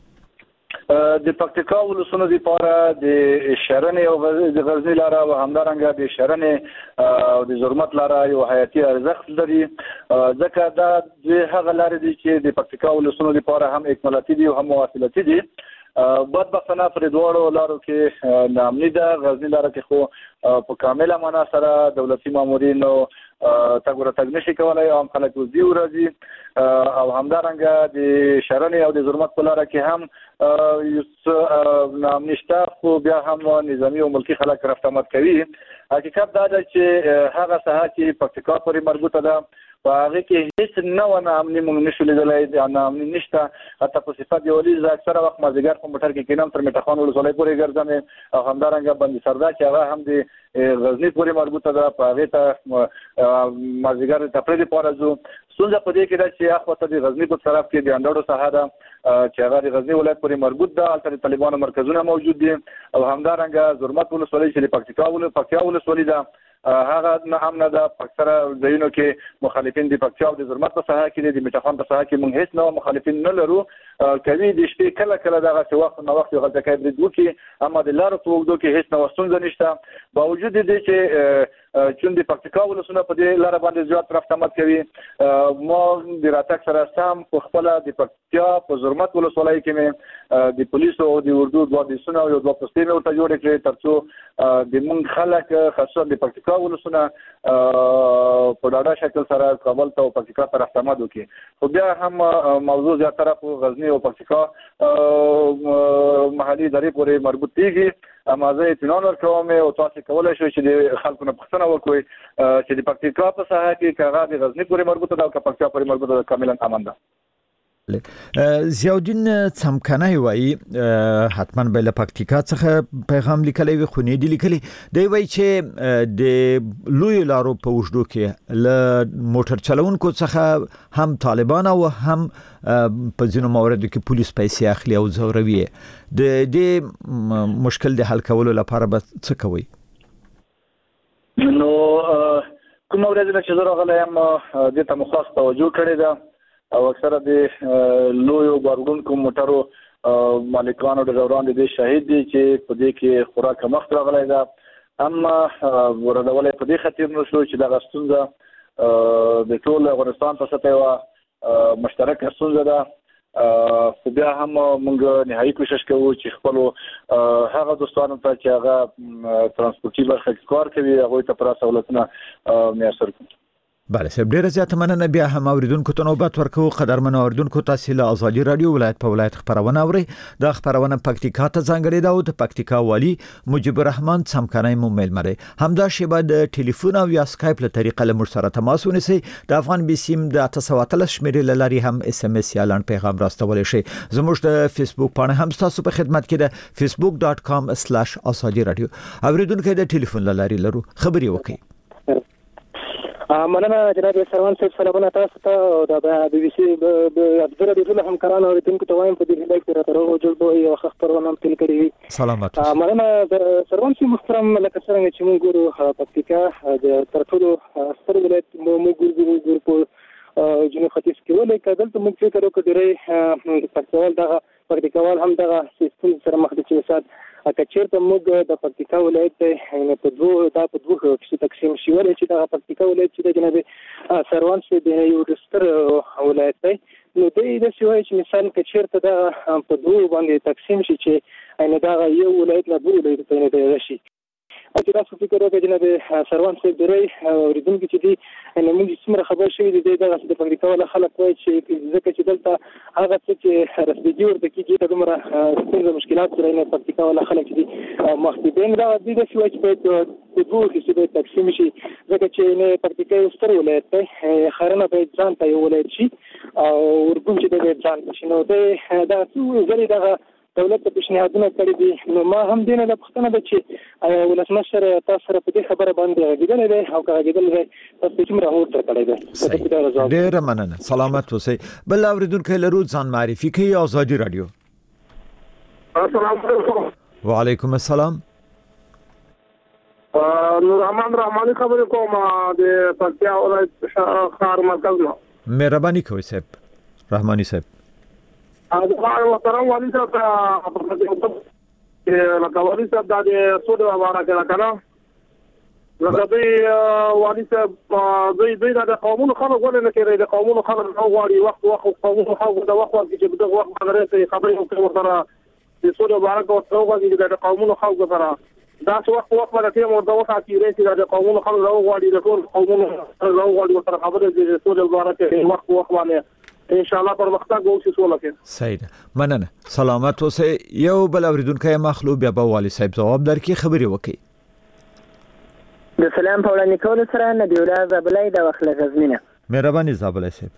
د پکتیکا ولسونو لپاره د شرنې او د غزنی لاره او همدارنګه د شرنې او د زرمت لاره یو حیاتي ارزښت لري ځکه دا د هغه لارې دي چې د پکتیکا ولسونو لپاره هم اکمالاتي دي او هم مواصلاتي دي. بدبختانه پر دواړو لارو کې ناامني ده. غزنی لاره کې خو په کامله معنا سره دولتي مامورین او تګ ورتګ نشي کولای او هم خلک وزي ورځي او همدارنګه د شرنې او د زرمت په لاره کې هم ناامني شته خو بیا هم نظامي او ملکي خلک رفت آمد کوي. حقیقت دا ده چې هغه ساحه چې پکتیکا پورې مربوطه ده په هغه کې هیڅ نوع ناامني موږ نشو لیدلی، ناامني نشته. حتی په صفت د ولي زه اکثره وخت مازدیګر په موټر کې کینم تر میټخان ولسوالۍ پورې ګرځم او همدارنګه بندي سردا چې هغه هم د غزنی پورې مربوطه ده په هغې ته مازدیګر د تفریح لپاره ځو. ستونزه په دې کې ده چې اخواته د غزنی په طرف کې د انډړو ساحه ده چې هغه د غزنی ولایت پورې مربوط ده، هلته د طالبانو مرکزونه موجود دي او همدارنګه زرمت ولسوالۍ چې د پکتیکا پکتیا ولسوالۍ ده هغه نه امنه ده. په اکثره ځایونو کې مخالفین د پکتیا او د زرمت په ساحه کې دي، د میټخان په ساحه کې موږ هیڅ نوع مخالفین نه لرو کوي د شپې کله کله دغه څه وخت نو وخت غلطه کوي برید وکي اما د لارو په وګړو کې هیڅ نو ستونزه نشته باوجود دې چې چون د پکتیکا ولسونه په دې لار باندې زیات طرف تمت کوي ما د راتک سره سم په خپل د پکتیکا په زرمت ولسوالۍ کې مې د پولیسو او د اردو د وادسونو یو د پوسټینو ته جوړ کړی ترڅو د مونږ خلک خاصه د پکتیکا ولسونه په ډاډه شکل سره کابل ته او پکتیکا طرف تمت وکړي خو بیا هم موضوع زیات طرف غزنی او پکتیکا محلي ادارې پورې مربوط دي اما زه اطمینان ورکوم او تاسو کولای شئ چې د خلکو نه پوښتنه وکړئ چې د پکتیکا په ساحه کې کاغه د غزنی پورې مربوطه ده او پکتیکا پورې مربوطه ده کاملا امن ده. زیاودین څمکنای وای حتما به له پکتیکا څخه پیغام لیکلی وي خو نه دی لیکلی دی وای چې د لوی لارو په وشدو کې ل موټر چلونکو څخه هم طالبان او هم په ځینو مواردو کې پولیس پیسې اخلي او زوروي د دې مشکل د حل کولو لپاره به څه کوي؟ نو کوم ورځ چې زه راغلی یم دې ته مخاص توجه کړې ده او اکثره د لویو بارودونکو موټرو مالکانو ډرایوران د دې شاهد دي چې په دې کې خوراک مخ راغلی ده اما ورډولې په دې خاطر نو شو چې دا ستونزه د ټول افغانستان په سطح یو مشترکه ستونزه ده خو بیا هم موږ نهایي کوشش کوو چې خپل هغه دوستانو ته چې هغه ترانسپورتي برخه کې کار کوي هغوی ته پوره سهولتونه میسر کړو. بله صاحب ډیره زیاته مننه بیا هم اوریدونکو ته نوبت ورکو قدرمن اوریدونکو تاسو له ازادي رادیو ولایت په ولایت خبرونه اوري د خبرونه پکتیکا ته ځانګړي دا او د پکتیکا والی مجيب الرحمن څمکنای مو میل مره همدا شیبه د ټلیفون او یا اسکایپ له طریقه له مر سره تماس ونیسي د افغان بي سیم د تاسو اتل شمیرې لاري هم اس ام اس یا لاند پیغام راستول شي زموږ د فیسبوک باندې هم تاسو په خدمت کې د فیسبوک ډاٹ کام سلاش ازادي رادیو اوریدونکو د ټلیفون لاري لرو خبري وکي. مننه جناب سروان صاحب سلامونه تاسو ته او د بي بي سي د افضل د ټول همکارانو اوریدونکو ته وایم په دې لایک سره تر اوسه جوړ یو خبرونه تل کړی سلامات مننه سروان صاحب محترم لکه څنګه چې موږ ګورو پکتیکا د تر ټولو ستر ولایت موږ ګورو په جنوب ختیځ کې ولې کدل ته موږ فکر وکړو درې پکتیکا دغه پکتیکا هم دغه سیستم سره مخ دي چې سات اکچرته موږ د پکتیکا ولایت په دوه دا په دوه کې تقسیم شي ولې چې د پکتیکا ولایت چې د جناب سروان صاحب د یو ستر ولایت دی نو د دې شوی چې مثال کچرته دا په دوه باندې تقسیم شي چې اینه دا یو ولایت لا بل ولایت ته نه راشي او چې تاسو فکر وکړئ جناب سروان صاحب درې اوریدونکو چې دي نو موږ څومره خبر شوی دي دغه د پکتیکا ولا خلک وایي چې ځکه چې دلته هغه څه چې رسمي ورته کېږي د دومره څنګه مشکلات سره نه پکتیکا ولا خلک دي مخکې دا د دې شوی چې په دوه کې څه تقسیم شي ځکه چې نه پکتیکا یو ستر ولایت دی خرنه په ځان ته یو ولایت شي او ورګون چې د ځان شي نو دا څو ځلې دغه دولت ته پیشنهادونه کړی دي نو ما هم دینه د پښتنه د چې ولسمشر تاسو سره په دې خبره باندې غږیدل دی او غږیدل دی تاسو چې موږ ورته کړی دی ډیر مننه سلامت اوسئ بل اوریدونکو لرو ځان معرفي کوي ازادي رادیو. السلام علیکم. وعلیکم السلام. نور رحمان رحماني خبرې کوم د پکتیا ولایت ښار مرکز نو مهرباني کوئ صاحب رحماني صاحب. هغه محترم والی صاحب چې لکه والی صاحب د سود واره کړه کنه لکه دوی والی صاحب دوی دوی د قومونو خلک ولې نه کوي د قومونو خلک نو غواړي وخت وخت قومونو خلک د وخت وخت چې د وخت غره خبرې وکړي سره د سود واره کوي غواړي د قومونو خلک سره دا څو وخت وخت باندې موږ د وخت اخیری چې د قومونو خلک نو غواړي د ټول قومونو نو غواړي سره خبرې د سود واره کوي وخت وخت باندې ان شاء الله پرمختګ وکړي سوال کې صحیح ده مننه سلامت اوسئ یو بل اوریدونکو مخلوق بیا به والی صاحب جواب درکې خبري وکړي د سلام په وړاندې کولو سره نبی الله زابلای د وخت غزمینه مهرباني زابلای صاحب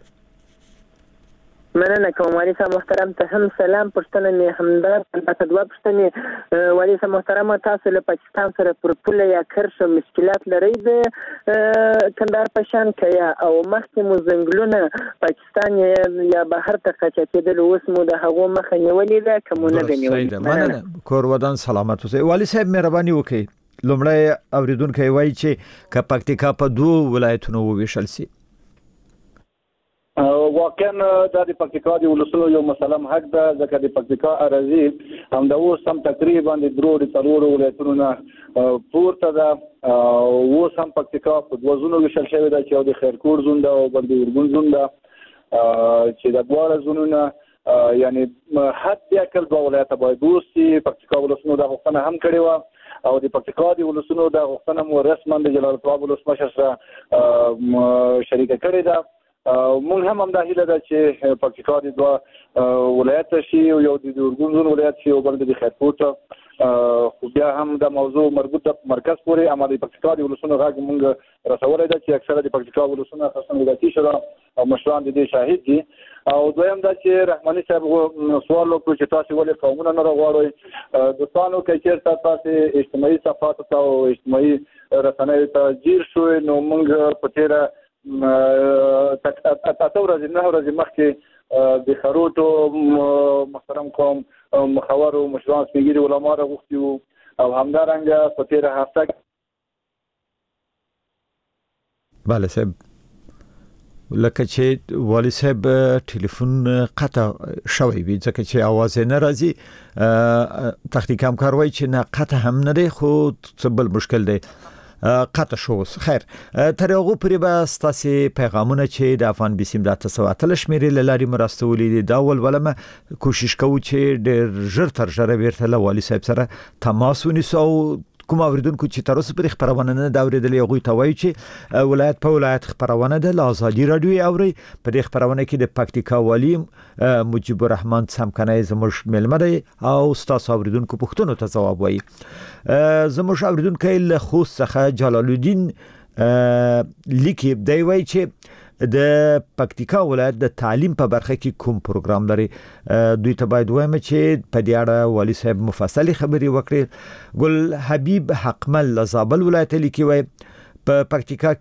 مننه کوم والی صاحب محترم ته هم سلام پښتنه نه همدار په دوا پښتنه والی صاحب محترم تاسو له پاکستان سره پر پوله یا کرش مشکلات لري د کندهار پشان کیا او مخکې مو زنګلونه پاکستان یا بهر ته قچېدل اوس مو د هغو مخه نیولې ده کوم نه بنیولې مننه کور ودان سلامت اوسئ والی صاحب مهرباني وکړئ لومړی اوریدونکو وایي چې ک پکتیکا په دوه ولایتونو وویشل سي واقعا د پکتیکا د ولسونو یو مسلم حق ده ځکه د پکتیکا اراضي هم د اوس هم تقریبا د درو د څلورو ولایتونو نه پورته ده. اوس هم پکتیکا په دوه زونو ویشل شوې ده چې یو د خیرکوټ زون ده او بل د ارګون زون ده چې د دواړه زونونه یعنی حد اقل دوه ولایته باید اوسي. پکتیکا ولسونو دا غوښتنه هم کړې وه او د پکتیکا د ولسونو دا غوښتنه مو رسما د جلال الطواب ولسمشر سره شریکه کړې ده. مونږ هم همدا هیله ده چې پکتیکا د دوه ولایته شي، یو د ارګون زون ولایت شي او بل د خیرکوټ. خو بیا هم د موضوع مربوط د مرکز پورې اما د پکتیکا د ولسونو غږ مونږ رسولی ده چې اکثره د پکتیکا ولسونه خاصه ولایتي شورا او مشران د دې شاهد دي. او دویم دا چې رحماني صاحب سوال وکړو چې تاسو ولې قومونه نه راغواړئ. دوستانو که چېرته تاسې اجتماعي صفحاتو ته او اجتماعي رسنیو ته ځیر شوئ نو موږ په تېره اته ورځې نه ورځې مخکې د خروټو محترم قوم مخورو مشران سپین ږیري علما راغوښتي وو او همدارنګه په تېره هفته بله صاحب لکه چې والي صاحب ټلیفون قطع شوی وي ځکه چې اواز نه راځي. تخنیک همکار وایي چې نه قطع هم نه دی خو څه بل مشکل دی قطع شو. خیر تر هغه پورې به ستاسو پیغامونه چې د افغان بیسیم د تاسو اتل شمیرې لاري مرستولې دي دا ول ولمه کوشش کوو چې ډېر ژر تر ژره بیرته له والي صاحب سره تماس ونیسو. کوم اوریدونکو چې تر اوسه پر خبرونه نه دا اوریدلې هغه ته وایي چې ولایت په ولایت خبرونه د آزادي رادیو اوري. په دې خبرونه کې د پکتیکا والی مجيب الرحمن سمکنای زموږ ملمه دی او تاسو اوریدونکو پوښتنو ته ځواب وایي. زموږ اوریدونکو له خوست څخه جلال الدین لیکي دی وایي چې د پکتیکا ولایت د تعلیم په برخه کې کوم پروګرام لري. دوی ته باید وایم چې په دې اړه والي صاحب مفصل خبري وکړي. ګل حبیب حقمل لزابل ولایت لیکي وای په پکتیکا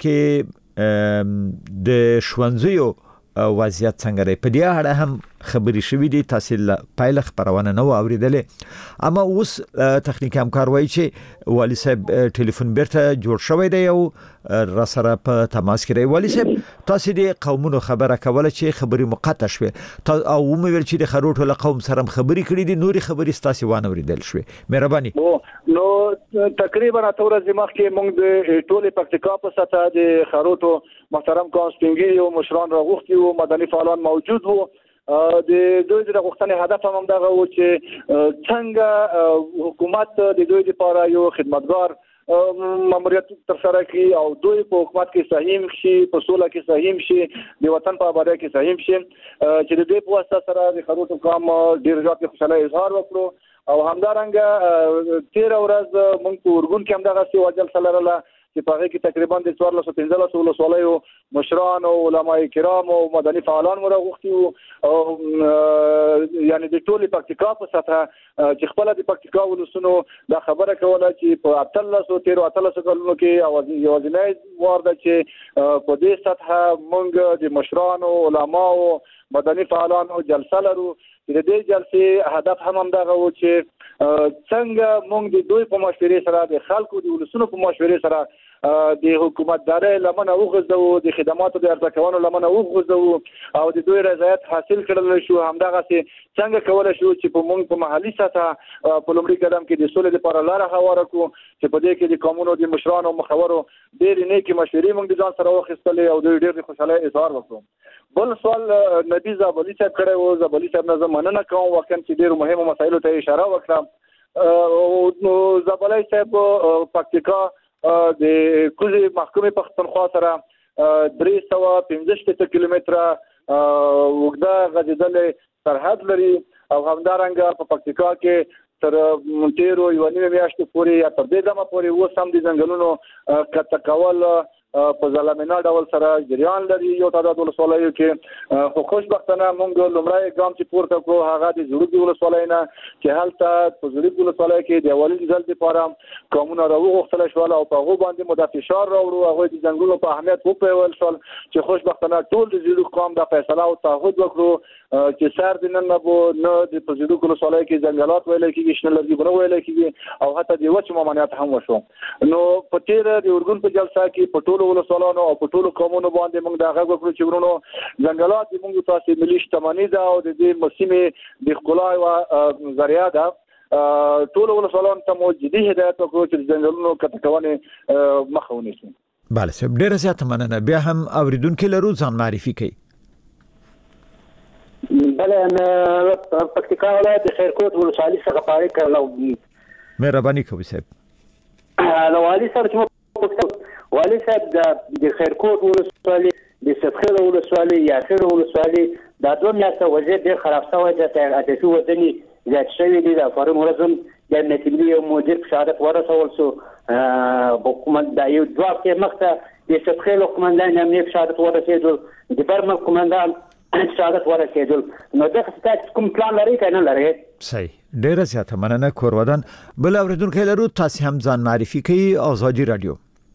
کې د شونځیو وضعیت څنګه دی. په دې اړه هم خبري شوې دي تاسو پایله خبرونه نو اوریدلې اما اوس تخنیک همکار وایي چې والي صاحب ټلیفون بیرته جوړ شوی دی او را سره په تماس کې دی. والي صاحب تاسو د قومونو خبره کوله چې خبري مقطع شوه او مو ویل چې د خروټو له قوم سره خبري کړې دي نوري خبري تاسو وانه اوریدل شوه. مهرباني. نو تقریبا اته ورځې مخکې موږ د ټوله پکتیکا په سطح د خروټو محترم قوم سپین ږیري او مشران راغوښتي وو، مدني فعالان موجود وو. د دوی د غوښتنې هدف هم دغه و چې څنګه حکومت د دوی لپاره یو خدمتګار ماموریت تر سره کړي او دوی په حکومت کې سهیم شي، په سوله کې سهیم شي، د وطن په آبادی کې سهیم شي چې د دوی په واسطه سره د خروټو قوم ډیر زیات خوشاله اظهار وکړو. او همدارنګه تیر ورځ موږ په ارګون کې هم دغه سی وجل سره چې په هغه کې تقریبا د څوارلس سوه پنځلس ولسوالیو مشران او علما کرام او مدني فعالان راغوښتي وو او یعنی د ټولي پکتیکا په سطح چې خپل د پکتیکا ولسونو دا خبره کوله چې په اتلس او تیر اتلس کلونو کې او یوازینی وار ده چې په دې سطح موږ د مشران او علما او مدني فعالان او جلسه لرو. د دې جلسې هدف هم دغه و چې څنګه موږ د دوی په مشورې سره د خلکو د ولسونو په مشورې سره د حکومتدارۍ لمنه وغځو، د خدماتو د ارزه کولو لمنه وغځو او د دوی رضایت حاصل کړل شو. همدغه څنګه کولای شو چې په موږ په محلي سطح په لومړي قدم کې د سولې لپاره لاره هواره کړو چې په دې کې د قومونو د مشرانو او مخورو ډېرې نیکې مشورې موږ د ځان سره واخیستلې او دوی ډېر خوشاله اظهار وکړو. بل سوال نبی زابلی صاحب کړی و. زابلی صاحب نه زه مننه کوم واقعا چې ډېرو مهمو مسایلو ته اشاره وکړه. نو زابلی صاحب پکتیکا د کوزې محکمې پښتونخوا سره درې سوه پنځه شپېته کیلومتره اوږده غځېدلې سرحد لري او همدارنګه په پکتیکا کې تر تیرو یوه نیمه میاشتو پورې یا تر دې دمه پورې اوس هم د ځنګلونو قطع کول په ظالمانه ډول سره جریان لري یو تعداد ولسوالیو کې. خو خوشبختانه موږ لومړی ګام چې پورته کړو هغه د زړوکي ولسوالۍ نه چې هلته په زړوکي ولسوالۍ کې د اولي ځل دپاره قومونه راوغوښتلی شول او په هغو باندې مو دا فشار راوړو، هغوی د ځنګلونو په اهمیت وپوهول شول چې خوشبختانه ټول د زړوک قوم دا فیصله او تعهد وکړو چې سر د نن نه به نه د په زړوک ولسوالۍ کې ځنګلات ویلی کېږي، شنه لرګي به نه ویلی کېږي او حتی د وچ ممانعت هم وشو. نو په تېره د ارګون په جلسه کې په ټولو ټولو ولسوالانو او په ټولو قومونو باندې موږ دا غږ وکړو چې ورونو ځنګلات موږ تاسو ملي شتمني ده او د دې مسیمې د ښکلا او ذریعہ ده ټولو ولسوالانو ته مو جدي هدایت وکړو چې ځنګلونو کټکونې مخه ونیسو. بله صاحب ډیره زیاته مننه. بیا هم اوریدونکو لرو ځان معرفي کړئ. بله انا پکتیکا ولایت د خیرکوټ ولسوالۍ څخه فارغ کړم. مهرباني کوئ صاحب. د والي صاحب چې والي صاحب د خیرکوټ ولسوالۍ د سفخر ولسوالۍ یاسر ولسوالۍ دا دوه میاشتې وضعیت ډېر خراب شوی دی. عاطفي وژنې زیات شوي دي. د فارم ورځم د امنیت ملي یو مدیر په شهادت ورسول شو. حکومت دا یو دوه هفتې مخته د سفخر قومندان امنیت په شهادت ورسېدل. د برمل قومندان شهادت ورسېدل. نو دغه ستاسو کوم پلان لرئ که نه لرئ؟ صحیح ډیره زیاته مننه کور ودان. بل اوریدونکو لرو تاسو هم ځان معرفي کړئ. آزادي رادیو.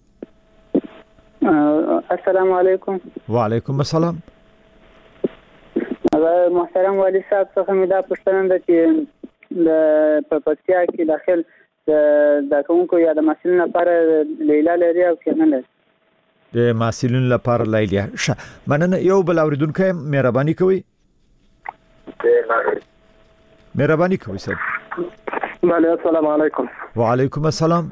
السلام علیکم. وعلیکم السلام. محترم والی صاحب څخه مې دا پوښتنه ده چې د په پکتیا کې داخل د د کوونکو یا د محصلینو لپاره لیلا لري او که نه لري؟ د محصلینو لپاره لیلا ښه مننه. یو بل اوریدونکی مهرباني کوئ. مهرباني کوئ صاحب. بله السلام علیکم. وعلیکم السلام.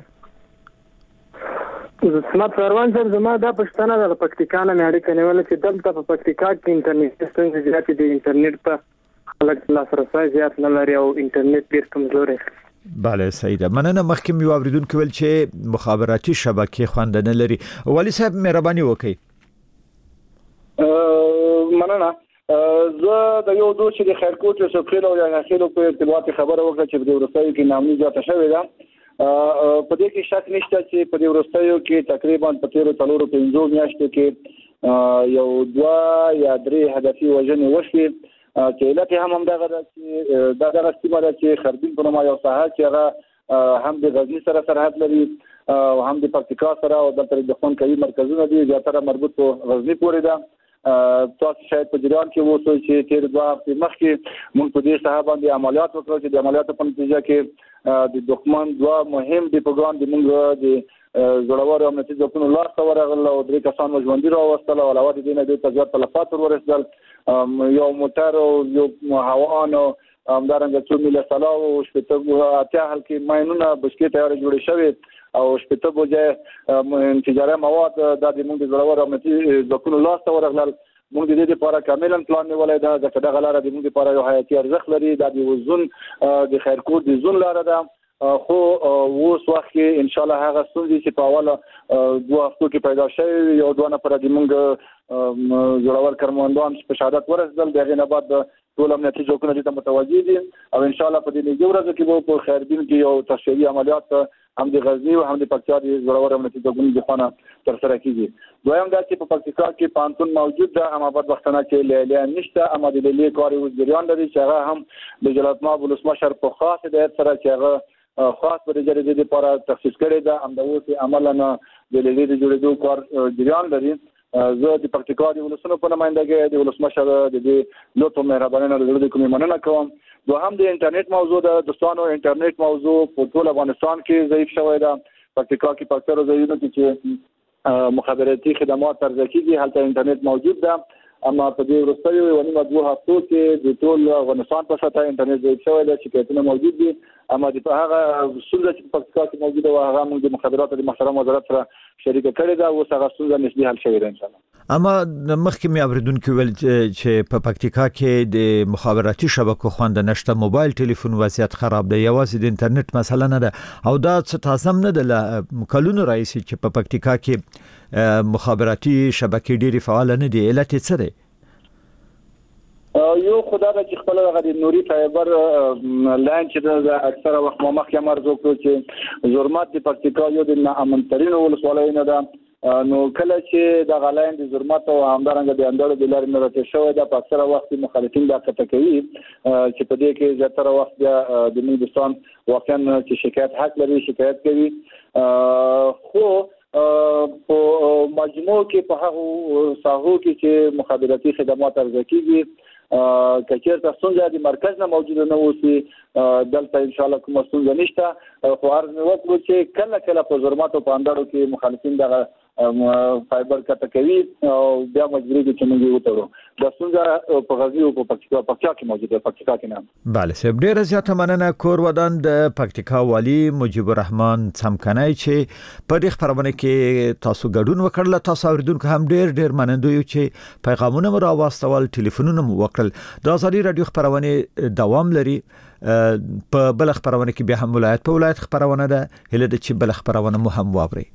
سمت فروان صاحب زما دا پښتنه د پکتیکا نه مې اړیکه نیولې چې دلته په پکتیکا کې انټرنیټ ستونزې زیاتې دي. انټرنیټ په خلک لاسرسی زیات نه لري او انټرنیټ ډېر کمزوری. بله صحیح ده. مننه. مخکې مې اوریدونکو ویل چې مخابراتي شبکې خوند نه لري. والي صاحب مهرباني وکړئ. مننه. زه د یو دوست چې د خیرکوټ سفخر او یاسر په ارتباط خبره وکړه چې د ورستیو کې نامني زیاته شوې ده. په دې کې شک نشته چې په دې ورستیو کې تقریبا په تیرو څلورو پنځو میاشتو کې یو دوه یا درې هدفي وژنې وشوې چې علت هم همدغه ده چې دا دغه سیمه ده چې خربین په نوم یو ساحه چې هغه هم د غزني سره سرحد لري او هم د پکتیکا سره او دلته د خوندکوي مرکزونه دي زیاتره مربوط په غزني پورې ده. تاسو شاید په جریان کې ووسئ چې تیر دوه هفتې مخکې موږ په دې ساحه باندې عملیات وکړل چې د عملیاتو په نتیجه کې د دښمن دوه مهم ډیپوګان د موږ د زړورو امنیتي ځواکونو لاسته ورغلل او درې کسان مو ژوندي راوستل او علاوه د دې نه دوی ته زیات تلفات ور ورسېدل. یو موټر او یو هوان او همدارنګه څو میله سلا او شپېته اتیا هلکې ماینونه بشکې تیارې جوړې شوې او شپېته بوجه انفجاري مواد دا د موږ د زړورو امنیتي ځواکونو لاسته ورغلل. موږ د دې لپاره کاملا پلان نیولی ده ځکه دغه لاره د موږ لپاره یو حیاتي ارزښت لري. دا د زون د خیرکوټ د زون لاره ده. خو اوس وخت کې ان شاء الله هغه ستونزې چې په اوله دوه هفتو کې پیدا شوې یو دوه نفره د موږ زړور کارمندان په شهادت ورسېدل. د هغې نه بعد ټول امنیتي ځواکونه دې ته متوجه دي او ان شاء الله په دې نږدې ورځو کې به په خیربین کې یو تشریحي عملیات هم د غزني او هم د پکتیا د زړور امنیتي ځواکونو د خوا ترسره کیږي. دویم دا چې په پکتیکا کې پانتون موجود ده اما بدبختانه چې لیلا نشته. اما د لیلې کار اوس جریان لري چې هغه هم د جلالتمآب ولسمشر په خاص هدایت سره چې هغه خاص په دې جریدې لپاره تخصیص کړی ده. همدا اوس عملاً د لیلې د جوړېدو کار جریان لري. زه د پکتیکا د ولسونو په نمایندګۍ د ولسمشر د دې لطف او مهربانۍ نه د زړه د کومې مننه کوم. دوهم د انټرنیټ موضوع ده. دوستانو انټرنیټ موضوع په ټول افغانستان کې ضعیف شوی ده. پکتیکا کې په اکثرو ځایونو کې چې مخابراتي خدمات عرضه کیږي هلته انټرنیټ موجود ده. اما په دې وروستیو یو نیمه دوه هفتو کې د ټول افغانستان په سطح انټرنیټ ضعیف شوی دی. شکایتونه موجود دي اما د هغه ستونزه چې په پکتیکا کې موجوده وه هغه موږ د مخابراتو د محترم وزارت سره شریکه کړې ده. اوس هغه ستونزه نسبي حل شوې ده ان شاء الله. اما مخکې مې اوریدونکو ویل چې په پکتیکا کې د مخابراتي شبکو خوند نشته. موبایل ټلیفون وضعیت خراب دی. یوازې د انټرنیټ مسله نه ده او دا څه تاسو نه ده کلونو راځي چې په پکتیکا کې مخابراتي شبکې ډېری فعال نه دي. علت څه دی؟ یو خدای د چې خپل هغه د نوري فایبر لاین چې د اکثره وخت ما مخکې مرز وکړو چې زرمات د پکتیکا یو د ناامنترینو ولسوالۍ نه ده. نو کله چې د غلاین د زرمات او همدارنګه د اندړو د لارې نه راته شوی ده په اکثره وخت مخالفین دا کته کوي چې په دې کې زیاتره وخت د هندوستان واقعا چې شکایت حق لري شکایت کوي. خو په مجموع کې په هغه ساحو کې چې مخابراتي خدمات عرضه کیږي کچیر ته ستونزه د مرکز نه موجوده نه اوسي دلته ان شاء الله کومه ستونزه نشته. خو عرض مې وکړو چې کله کله په زرمات او په اندړو کې مخالفین دغه فایبر کټ کوي او بیا مجبوري دي چې موږ وتړو د څنګه په غزي او په پکتیکا پکتیکا کې موجوده پکتیکا کې نه bale سب ډیر زیاته مننه کور ودان د پکتیکا والی مجيب الرحمن څمکنای چې په دې خبرونه کې تاسو ګډون وکړل تاسو اوریدونکو هم ډیر ډیر منندوی چې پیغامونه مو راوستول ټلیفونونه مو وکړل د ازادي رادیو خبرونه دوام لري په بل خبرونه کې به هم ولایت په ولایت خبرونه ده هله د چې بل خبرونه مو هم واوري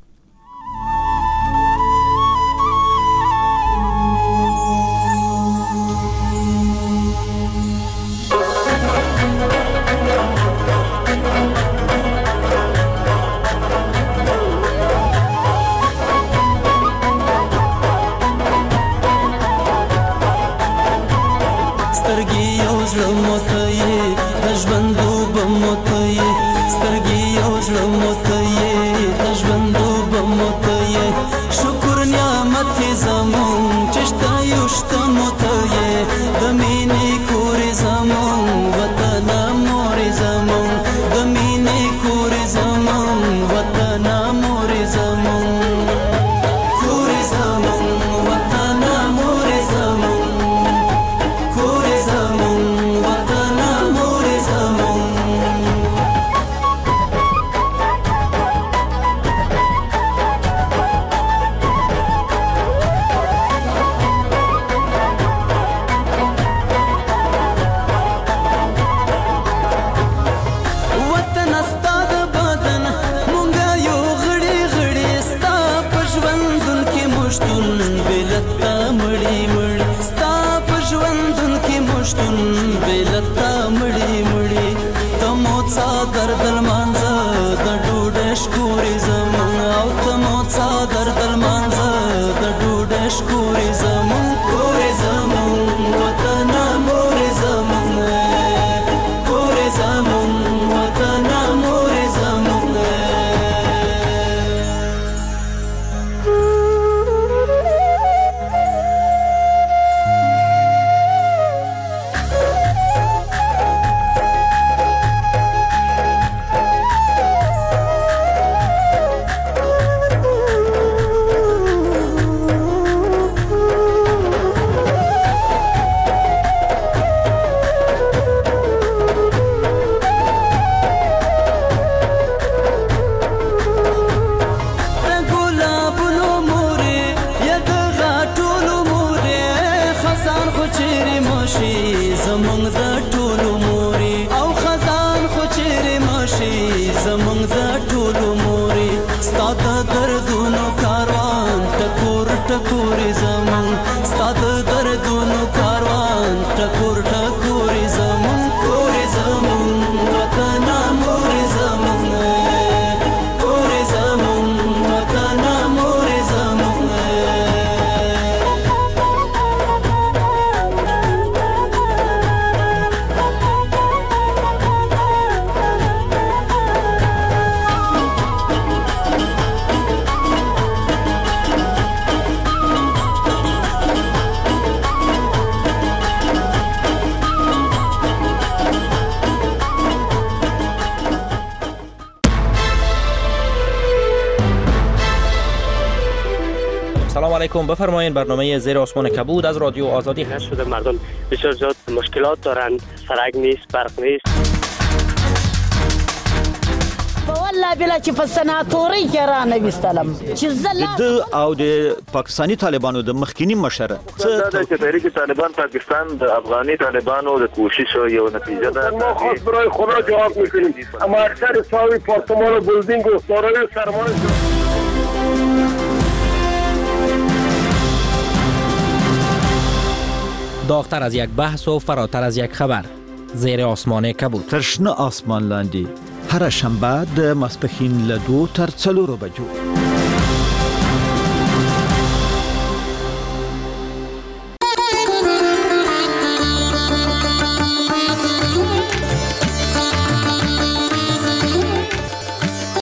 علیکم بفرمایید برنامه زیر آسمان کبود از رادیو آزادی هست شده مردم بسیار زیاد مشکلات دارند سرک نیست برق نیست والله بلا چې په سناتوري کې را نه وستلم چې زله د او د پاکستانی طالبانو د مخکینی مشر څه د تحریک طالبان پاکستان د افغاني طالبانو د کوشش یو نتیجه ده ما خاص برای خدا جواب میکنیم اما اکثر ساوی پارتمان بلدینگ و سارای سرمان داغتر از یک بحث و فراتر از یک خبر زیر آسمان کبود ترشنه آسمان لاندی هر شنبه د ماسپښین له دوه تر څلورو بجو